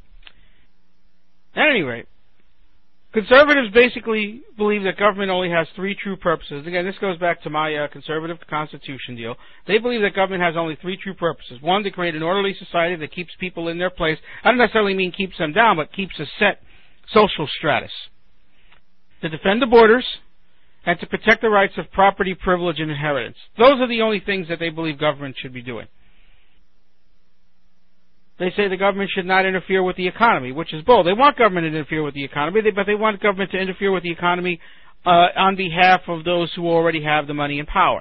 Speaker 7: At any rate, conservatives basically believe that government only has 3 true purposes. Again, this goes back to my conservative constitution deal. They believe that government has only 3 true purposes. 1, to create an orderly society that keeps people in their place. I don't necessarily mean keeps them down, but keeps a set social stratus. To defend the borders, and to protect the rights of property, privilege, and inheritance. Those are the only things that they believe government should be doing. They say the government should not interfere with the economy, which is bold. They want government to interfere with the economy, but they want government to interfere with the economy on behalf of those who already have the money and power.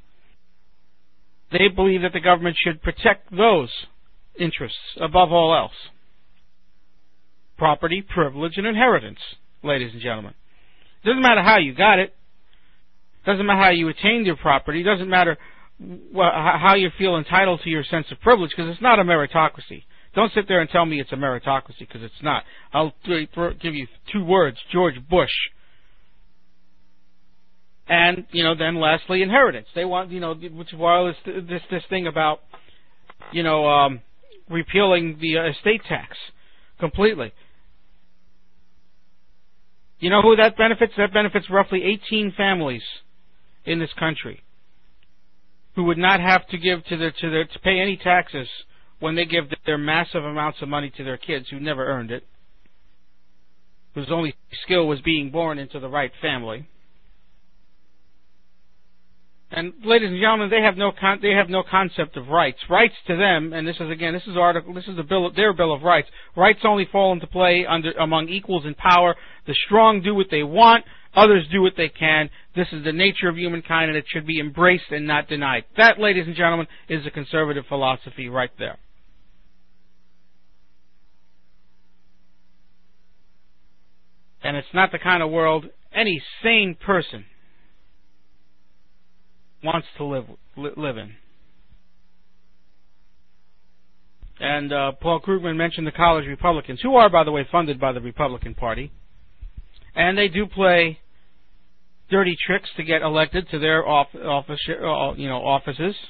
Speaker 7: They believe that the government should protect those interests above all else. Property, privilege, and inheritance, ladies and gentlemen. It doesn't matter how you got it. Doesn't matter how you attained your property. Doesn't matter how you feel entitled to your sense of privilege, because it's not a meritocracy. Don't sit there and tell me it's a meritocracy, because it's not. I'll give you 2 words: George Bush. And then lastly, inheritance. They want which is this thing about repealing the estate tax completely. You know who that benefits? That benefits roughly 18 families in this country who would not have to give to pay any taxes when they give their massive amounts of money to their kids who never earned it, whose only skill was being born into the right family. And ladies and gentlemen, they have no concept of rights. Rights to them, and this is their Bill of Rights. Rights only fall into play among equals in power. The strong do what they want. Others do what they can. This is the nature of humankind, and it should be embraced and not denied. That, ladies and gentlemen, is a conservative philosophy right there. And it's not the kind of world any sane person wants to live in. And Paul Krugman mentioned the college Republicans, who are, by the way, funded by the Republican Party. And they do play dirty tricks to get elected to their offices.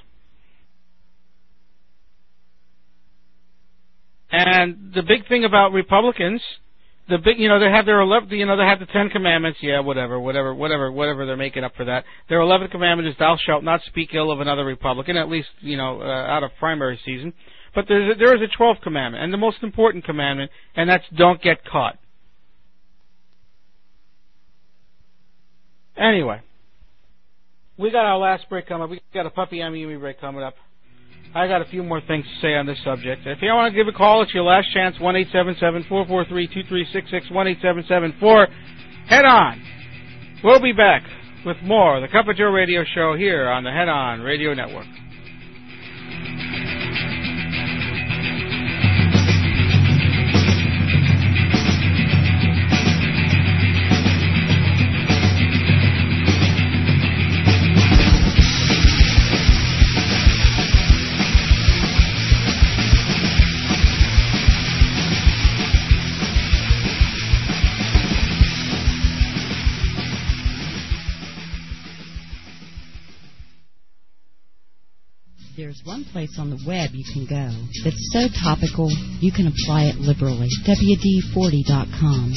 Speaker 7: And the big thing about Republicans, they have their 11, they have the 10 Commandments, whatever they're making up for that. Their 11th commandment is thou shalt not speak ill of another Republican, at least, out of primary season. But there is a 12th commandment, and the most important commandment, and that's don't get caught. Anyway, we got our last break coming up. We got a Puppy Yummy break coming up. I got a few more things to say on this subject. If you want to give a call, it's your last chance, 1-877-443-2366, 1-877-4. Head On. We'll be back with more of the Cup of Joe radio show here on the Head On Radio Network.
Speaker 8: There's one place on the web you can go that's so topical you can apply it liberally. WD40.com.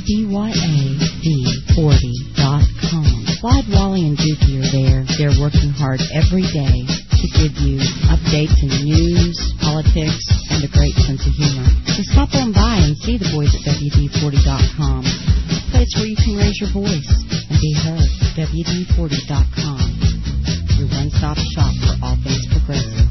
Speaker 8: DUBYAD40.com. Clyde, Wally, and Dookie are there. They're working hard every day to give you updates in news, politics, and a great sense of humor. So stop on by and see the boys at WD40.com. A place where you can raise your voice and be heard. WD40.com. Your one-stop shop for all things progressive.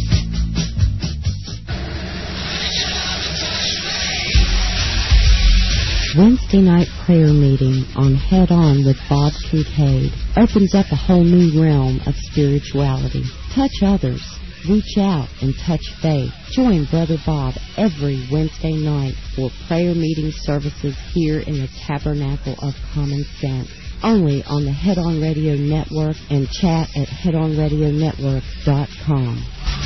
Speaker 8: Wednesday night prayer meeting on Head On with Bob Kincaid opens up a whole new realm of spirituality. Touch others. Reach out and touch faith. Join Brother Bob every Wednesday night for prayer meeting services here in the Tabernacle of Common Sense. Only on the Head On Radio Network and chat at headonradionetwork.com.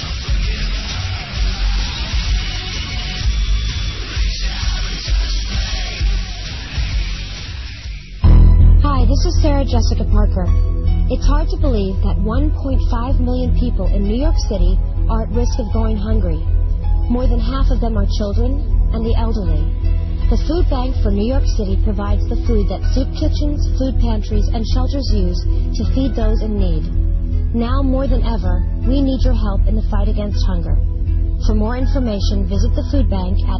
Speaker 14: Hi, this is Sarah Jessica Parker. It's hard to believe that 1.5 million people in New York City are at risk of going hungry. More than half of them are children and the elderly. The Food Bank for New York City provides the food that soup kitchens, food pantries, and shelters use to feed those in need. Now more than ever, we need your help in the fight against hunger. For more information, visit the Food Bank at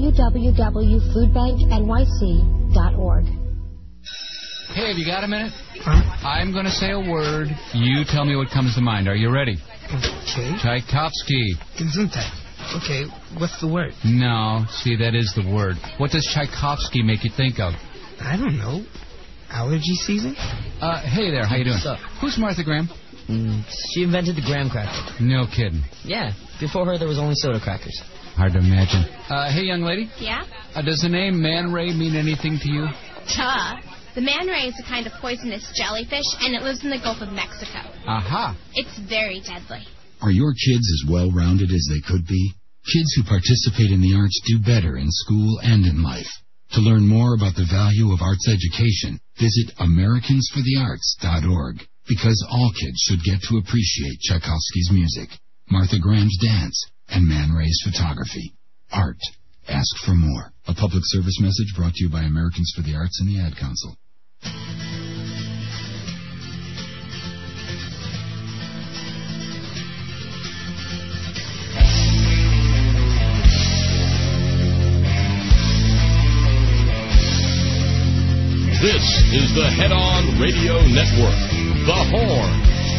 Speaker 14: www.foodbanknyc.org.
Speaker 15: Hey, have you got a minute? I'm going to say a word. You tell me what comes to mind. Are you ready?
Speaker 16: Okay.
Speaker 15: Tchaikovsky.
Speaker 16: Gesundheit. Okay, what's the word?
Speaker 15: No, see, that is the word. What does Tchaikovsky make you think of?
Speaker 16: I don't know. Allergy season?
Speaker 15: Hey there, how you doing?
Speaker 17: What's up?
Speaker 15: Who's Martha Graham?
Speaker 17: She invented the graham cracker.
Speaker 15: No kidding.
Speaker 17: Yeah, before her there was only soda crackers.
Speaker 15: Hard to imagine. Hey, young lady?
Speaker 18: Yeah?
Speaker 15: Does the name Man Ray mean anything to you?
Speaker 18: Duh. The man ray is a kind of poisonous jellyfish, and it lives in the Gulf of Mexico.
Speaker 15: Aha.
Speaker 18: It's very deadly.
Speaker 5: Are your kids as well-rounded as they could be? Kids who participate in the arts do better in school and in life. To learn more about the value of arts education, visit AmericansForTheArts.org, because all kids should get to appreciate Tchaikovsky's music, Martha Graham's dance, and Man Ray's photography. Art
Speaker 10: Ask for more. A public service message brought to you by Americans for the Arts and the Ad Council.
Speaker 6: This is the Head On Radio Network, The Horn.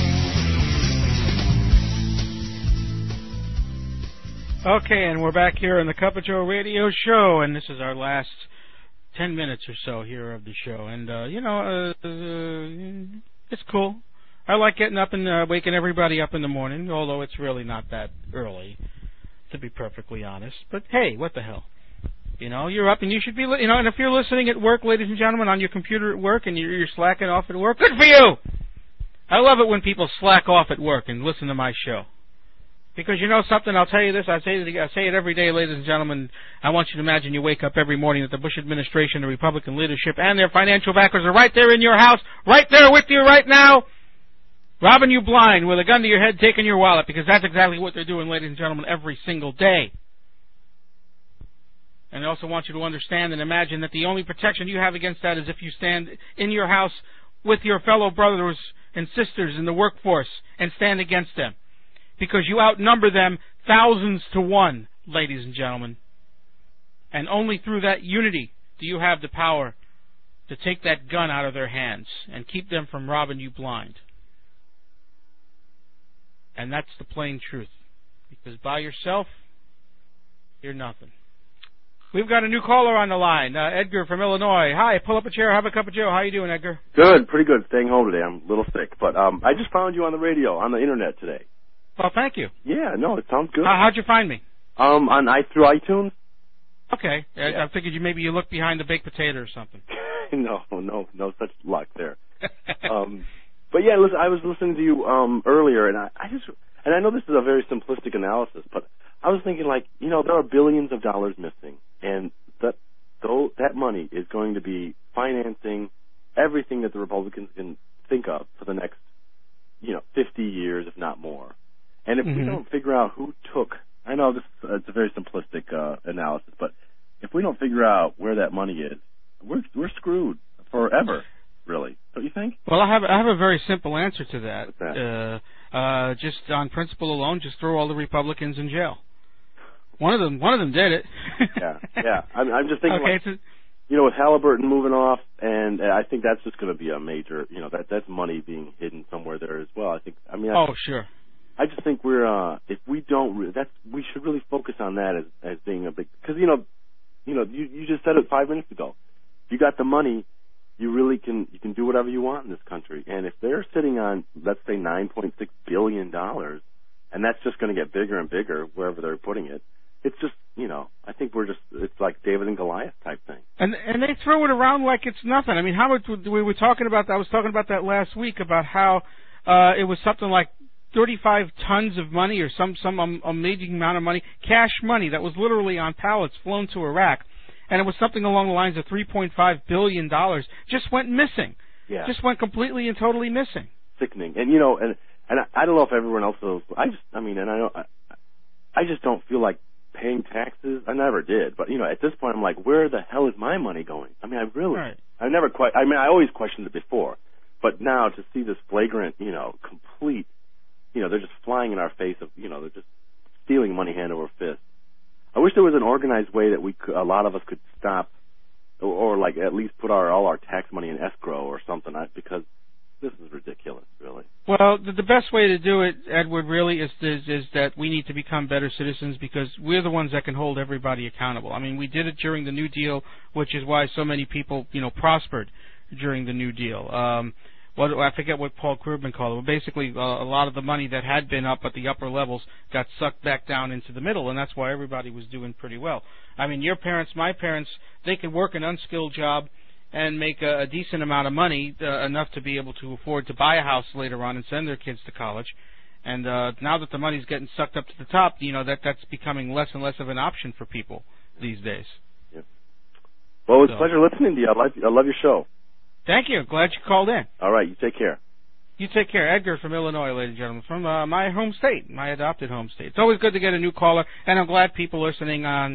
Speaker 7: Okay, and we're back here on the Cup of Joe Radio Show, and this is our last 10 minutes or so here of the show. And, it's cool. I like getting up and waking everybody up in the morning, although it's really not that early, to be perfectly honest. But, hey, what the hell? You know, you're up and you should be, and if you're listening at work, ladies and gentlemen, on your computer at work and you're slacking off at work, good for you! I love it when people slack off at work and listen to my show. Because you know something, I'll tell you this, I say it every day, ladies and gentlemen. I want you to imagine you wake up every morning that the Bush administration, the Republican leadership, and their financial backers are right there in your house, right there with you right now, robbing you blind with a gun to your head, taking your wallet, because that's exactly what they're doing, ladies and gentlemen, every single day. And I also want you to understand and imagine that the only protection you have against that is if you stand in your house with your fellow brothers and sisters in the workforce and stand against them. Because you outnumber them thousands to one, ladies and gentlemen. And only through that unity do you have the power to take that gun out of their hands and keep them from robbing you blind. And that's the plain truth. Because by yourself, you're nothing. We've got a new caller on the line, Edgar from Illinois. Hi, pull up a chair, have a cup of Joe. How you doing, Edgar?
Speaker 19: Good, pretty good. Staying home today. I'm a little sick, but I just found you on the radio, on the internet today.
Speaker 7: Well, thank you.
Speaker 19: Yeah, no, it sounds good.
Speaker 7: How'd you find me?
Speaker 19: Through iTunes.
Speaker 7: Okay, I figured you looked behind the baked potato or something.
Speaker 19: No such luck there. But yeah, listen, I was listening to you earlier, and I know this is a very simplistic analysis, but I was thinking, there are billions of dollars missing, and that money is going to be financing everything that the Republicans can think of for the next, 50 years, if not more. And if we don't figure out who took, I know it's a very simplistic analysis, but if we don't figure out where that money is, we're screwed forever, really. Don't you think?
Speaker 7: Well, I have a very simple answer to that. What's that? Just on principle alone, just throw all the Republicans in jail. One of them did it.
Speaker 19: yeah. I'm just thinking, with Halliburton moving off, and I think that's just going to be a major, that's money being hidden somewhere there as well.
Speaker 7: Sure.
Speaker 19: I just think if we don't, we should really focus on that as being a big, because you just said it 5 minutes ago. You got the money, you can do whatever you want in this country, and if they're sitting on, let's say, $9.6 billion, and that's just going to get bigger and bigger wherever they're putting it. It's just, I think it's like David and Goliath type thing.
Speaker 7: And they throw it around like it's nothing. I mean, how much we were talking about that? I was talking about that last week about how it was something like 35 tons of money or some amazing amount of money, cash money that was literally on pallets flown to Iraq. And it was something along the lines of $3.5 billion just went missing.
Speaker 19: Yeah.
Speaker 7: Just went completely and totally missing.
Speaker 19: Sickening. And, and I don't know if everyone else knows, I just don't feel like paying taxes. I never did, but at this point I'm like, where the hell is my money going? I mean, I always questioned it before, but now to see this flagrant, complete, they're just flying in our face of, they're just stealing money hand over fist. I wish there was an organized way that a lot of us could stop, or at least put all our tax money in escrow or something, because this is ridiculous, really.
Speaker 7: Well, the best way to do it, Edward, really is that we need to become better citizens because we're the ones that can hold everybody accountable. I mean, we did it during the New Deal, which is why so many people, prospered during the New Deal. I forget what Paul Krugman called it. But basically, a lot of the money that had been up at the upper levels got sucked back down into the middle, and that's why everybody was doing pretty well. I mean, your parents, my parents, they could work an unskilled job and make a decent amount of money, enough to be able to afford to buy a house later on and send their kids to college. And now that the money's getting sucked up to the top, that's becoming less and less of an option for people these days.
Speaker 19: Yeah. Well, it's a pleasure listening to you. I love your show.
Speaker 7: Thank you. Glad you called in.
Speaker 19: All right. You take care.
Speaker 7: You take care. Edgar from Illinois, ladies and gentlemen, from my home state, my adopted home state. It's always good to get a new caller, and I'm glad people listening on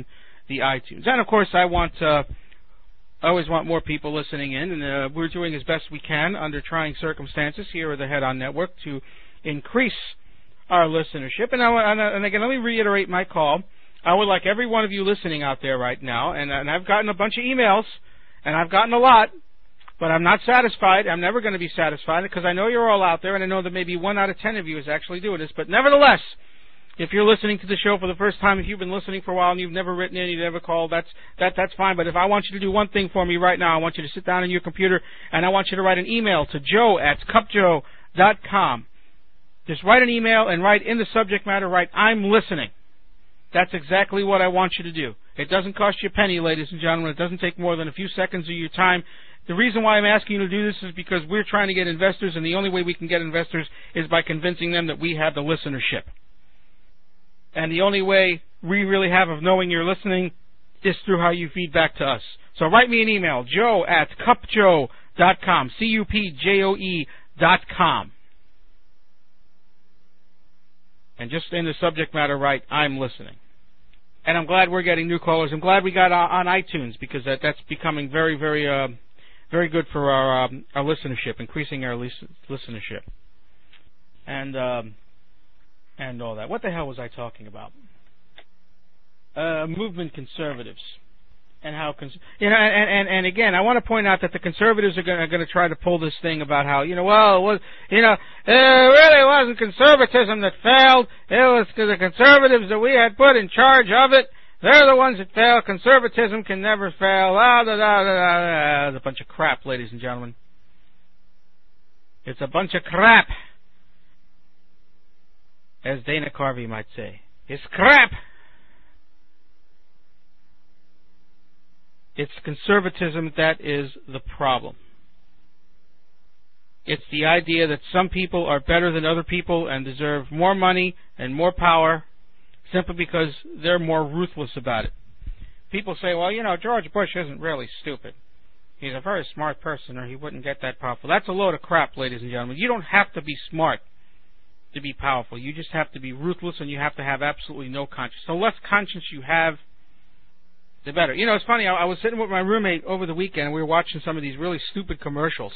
Speaker 7: the iTunes. And of course, I always want more people listening in, and we're doing as best we can under trying circumstances here at the Head On Network to increase our listenership. And again, let me reiterate my call. I would like every one of you listening out there right now, and I've gotten a bunch of emails, and I've gotten a lot, but I'm not satisfied. I'm never going to be satisfied because I know you're all out there, and I know that maybe 1 out of 10 of you is actually doing this. But nevertheless, if you're listening to the show for the first time, if you've been listening for a while and you've never written in, you've never called, that's fine. But if I want you to do one thing for me right now, I want you to sit down on your computer and I want you to write an email to joe@cupjoe.com. Just write an email and write in the subject matter, write, I'm listening. That's exactly what I want you to do. It doesn't cost you a penny, ladies and gentlemen. It doesn't take more than a few seconds of your time. The reason why I'm asking you to do this is because we're trying to get investors, and the only way we can get investors is by convincing them that we have the listenership. And the only way we really have of knowing you're listening is through how you feed back to us. So write me an email, joe@cupjoe.com, CUPJOE.com. And just in the subject matter, write, I'm listening. And I'm glad we're getting new callers. I'm glad we got on iTunes because that's becoming very, very, very good for our listenership, increasing our listenership. And all that. What the hell was I talking about? Movement conservatives. And how, and again, I want to point out that the conservatives are going to try to pull this thing about how, it really wasn't conservatism that failed. It was the conservatives that we had put in charge of it. They're the ones that fail. Conservatism can never fail. It's a bunch of crap, ladies and gentlemen. It's a bunch of crap, as Dana Carvey might say. It's crap. It's conservatism that is the problem. It's the idea that some people are better than other people and deserve more money and more power simply because they're more ruthless about it. People say, well, George Bush isn't really stupid. He's a very smart person or he wouldn't get that powerful. That's a load of crap, ladies and gentlemen. You don't have to be smart to be powerful. You just have to be ruthless and you have to have absolutely no conscience. The less conscience you have, the better. It's funny, I was sitting with my roommate over the weekend and we were watching some of these really stupid commercials.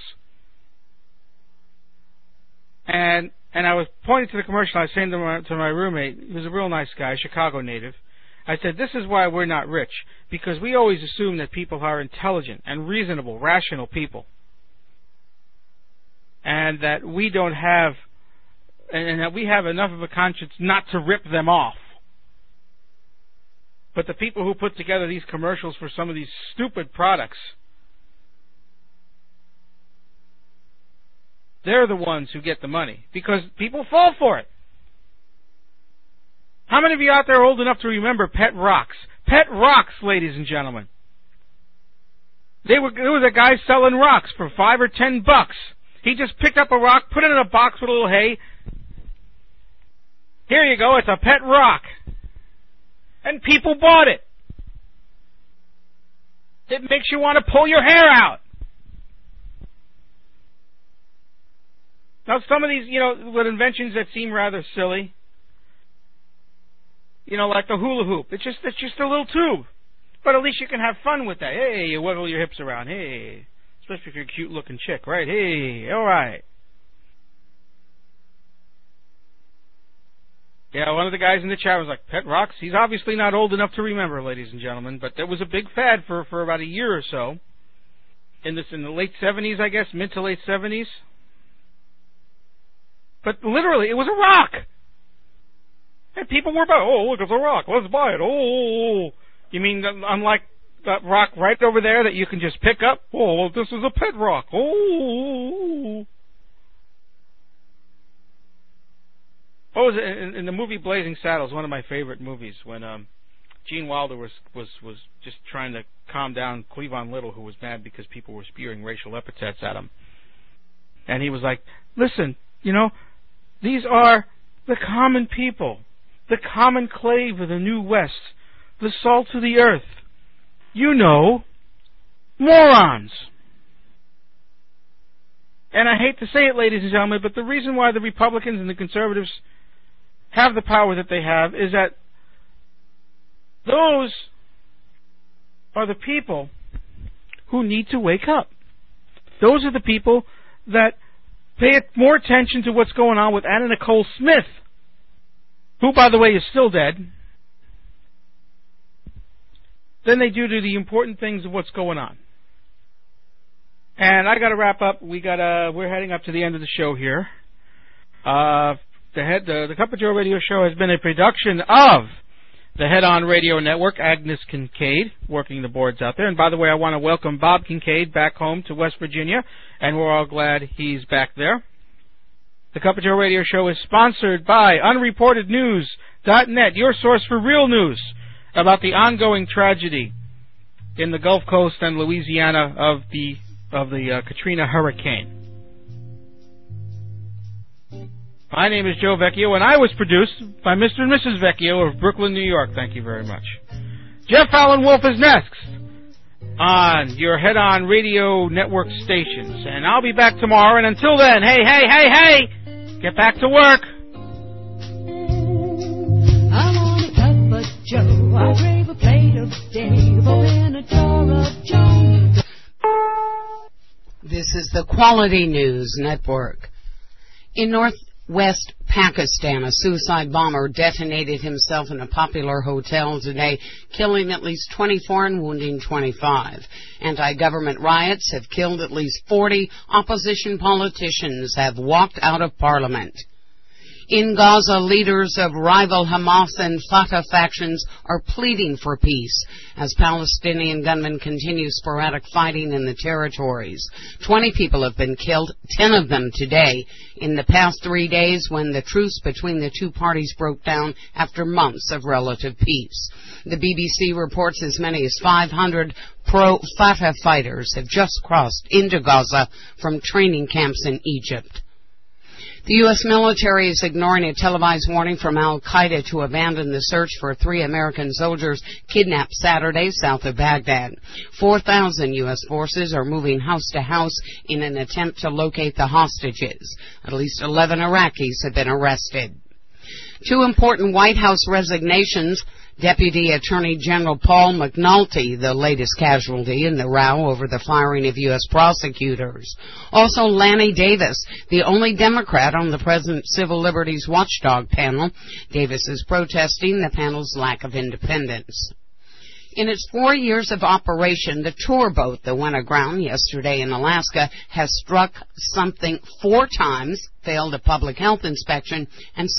Speaker 7: And I was pointing to the commercial. I was saying to my roommate, he was a real nice guy, a Chicago native. I said, this is why we're not rich, because we always assume that people are intelligent and reasonable, rational people. And that we don't have, and that we have enough of a conscience not to rip them off. But the people who put together these commercials for some of these stupid products, they're the ones who get the money because people fall for it. How many of you out there are old enough to remember Pet Rocks? Pet Rocks, ladies and gentlemen. There was a guy selling rocks for $5 or $10. He just picked up a rock, put it in a box with a little hay. Here you go, it's a pet rock. And people bought it. It makes you want to pull your hair out. Now, some of these, with inventions that seem rather silly, like the hula hoop. It's just a little tube. But at least you can have fun with that. Hey, you wiggle your hips around. Hey. Especially if you're a cute-looking chick, right? Hey, all right. Yeah, one of the guys in the chat was like, Pet Rocks? He's obviously not old enough to remember, ladies and gentlemen, but that was a big fad for about a year or so. In the late 70s, I guess, mid to late 70s. But literally, it was a rock. And people were about, oh, look, it's a rock. Let's buy it. Oh, you mean unlike that rock right over there that you can just pick up? Oh, this is a pet rock. Oh. What was it in the movie Blazing Saddles? One of my favorite movies when Gene Wilder was just trying to calm down Cleavon Little, who was mad because people were spewing racial epithets at him, and he was like, "Listen, these are the common people, the common clave of the New West, the salt of the earth. Morons." And I hate to say it, ladies and gentlemen, but the reason why the Republicans and the conservatives have the power that they have is that those are the people who need to wake up. Those are the people that pay more attention to what's going on with Anna Nicole Smith, who, by the way, is still dead, than they do to the important things of what's going on. And I got to wrap up. We're heading up to the end of the show here. The Cup of Joe Radio Show has been a production of the Head On Radio Network. Agnes Kincaid working the boards out there. And by the way, I want to welcome Bob Kincaid back home to West Virginia, and we're all glad he's back there. The Cup of Joe Radio Show is sponsored by UnreportedNews.net, your source for real news about the ongoing tragedy in the Gulf Coast and Louisiana of the Katrina hurricane. My name is Joe Vecchio, and I was produced by Mr. and Mrs. Vecchio of Brooklyn, New York. Thank you very much. Jeff Allen Wolf is next on your Head On Radio Network stations. And I'll be back tomorrow, and until then, hey, get back to work.
Speaker 20: I'm on a cup of Joe. I crave a plate of Dave in a jar of Joe.
Speaker 3: This is the Quality News Network. In Northwest Pakistan, a suicide bomber detonated himself in a popular hotel today, killing at least 24 and wounding 25. Anti-government riots have killed at least 40. Opposition politicians have walked out of parliament. In Gaza, leaders of rival Hamas and Fatah factions are pleading for peace as Palestinian gunmen continue sporadic fighting in the territories. 20 people have been killed, 10 of them today, in the past 3 days when the truce between the two parties broke down after months of relative peace. The BBC reports as many as 500 pro-Fatah fighters have just crossed into Gaza from training camps in Egypt. The U.S. military is ignoring a televised warning from al-Qaeda to abandon the search for 3 American soldiers kidnapped Saturday south of Baghdad. 4,000 U.S. forces are moving house to house in an attempt to locate the hostages. At least 11 Iraqis have been arrested. 2 important White House resignations. Deputy Attorney General Paul McNulty, the latest casualty in the row over the firing of U.S. prosecutors. Also, Lanny Davis, the only Democrat on the President's Civil Liberties Watchdog panel. Davis is protesting the panel's lack of independence. In its 4 years of operation, the tour boat that went aground yesterday in Alaska has struck something 4 times, failed a public health inspection, and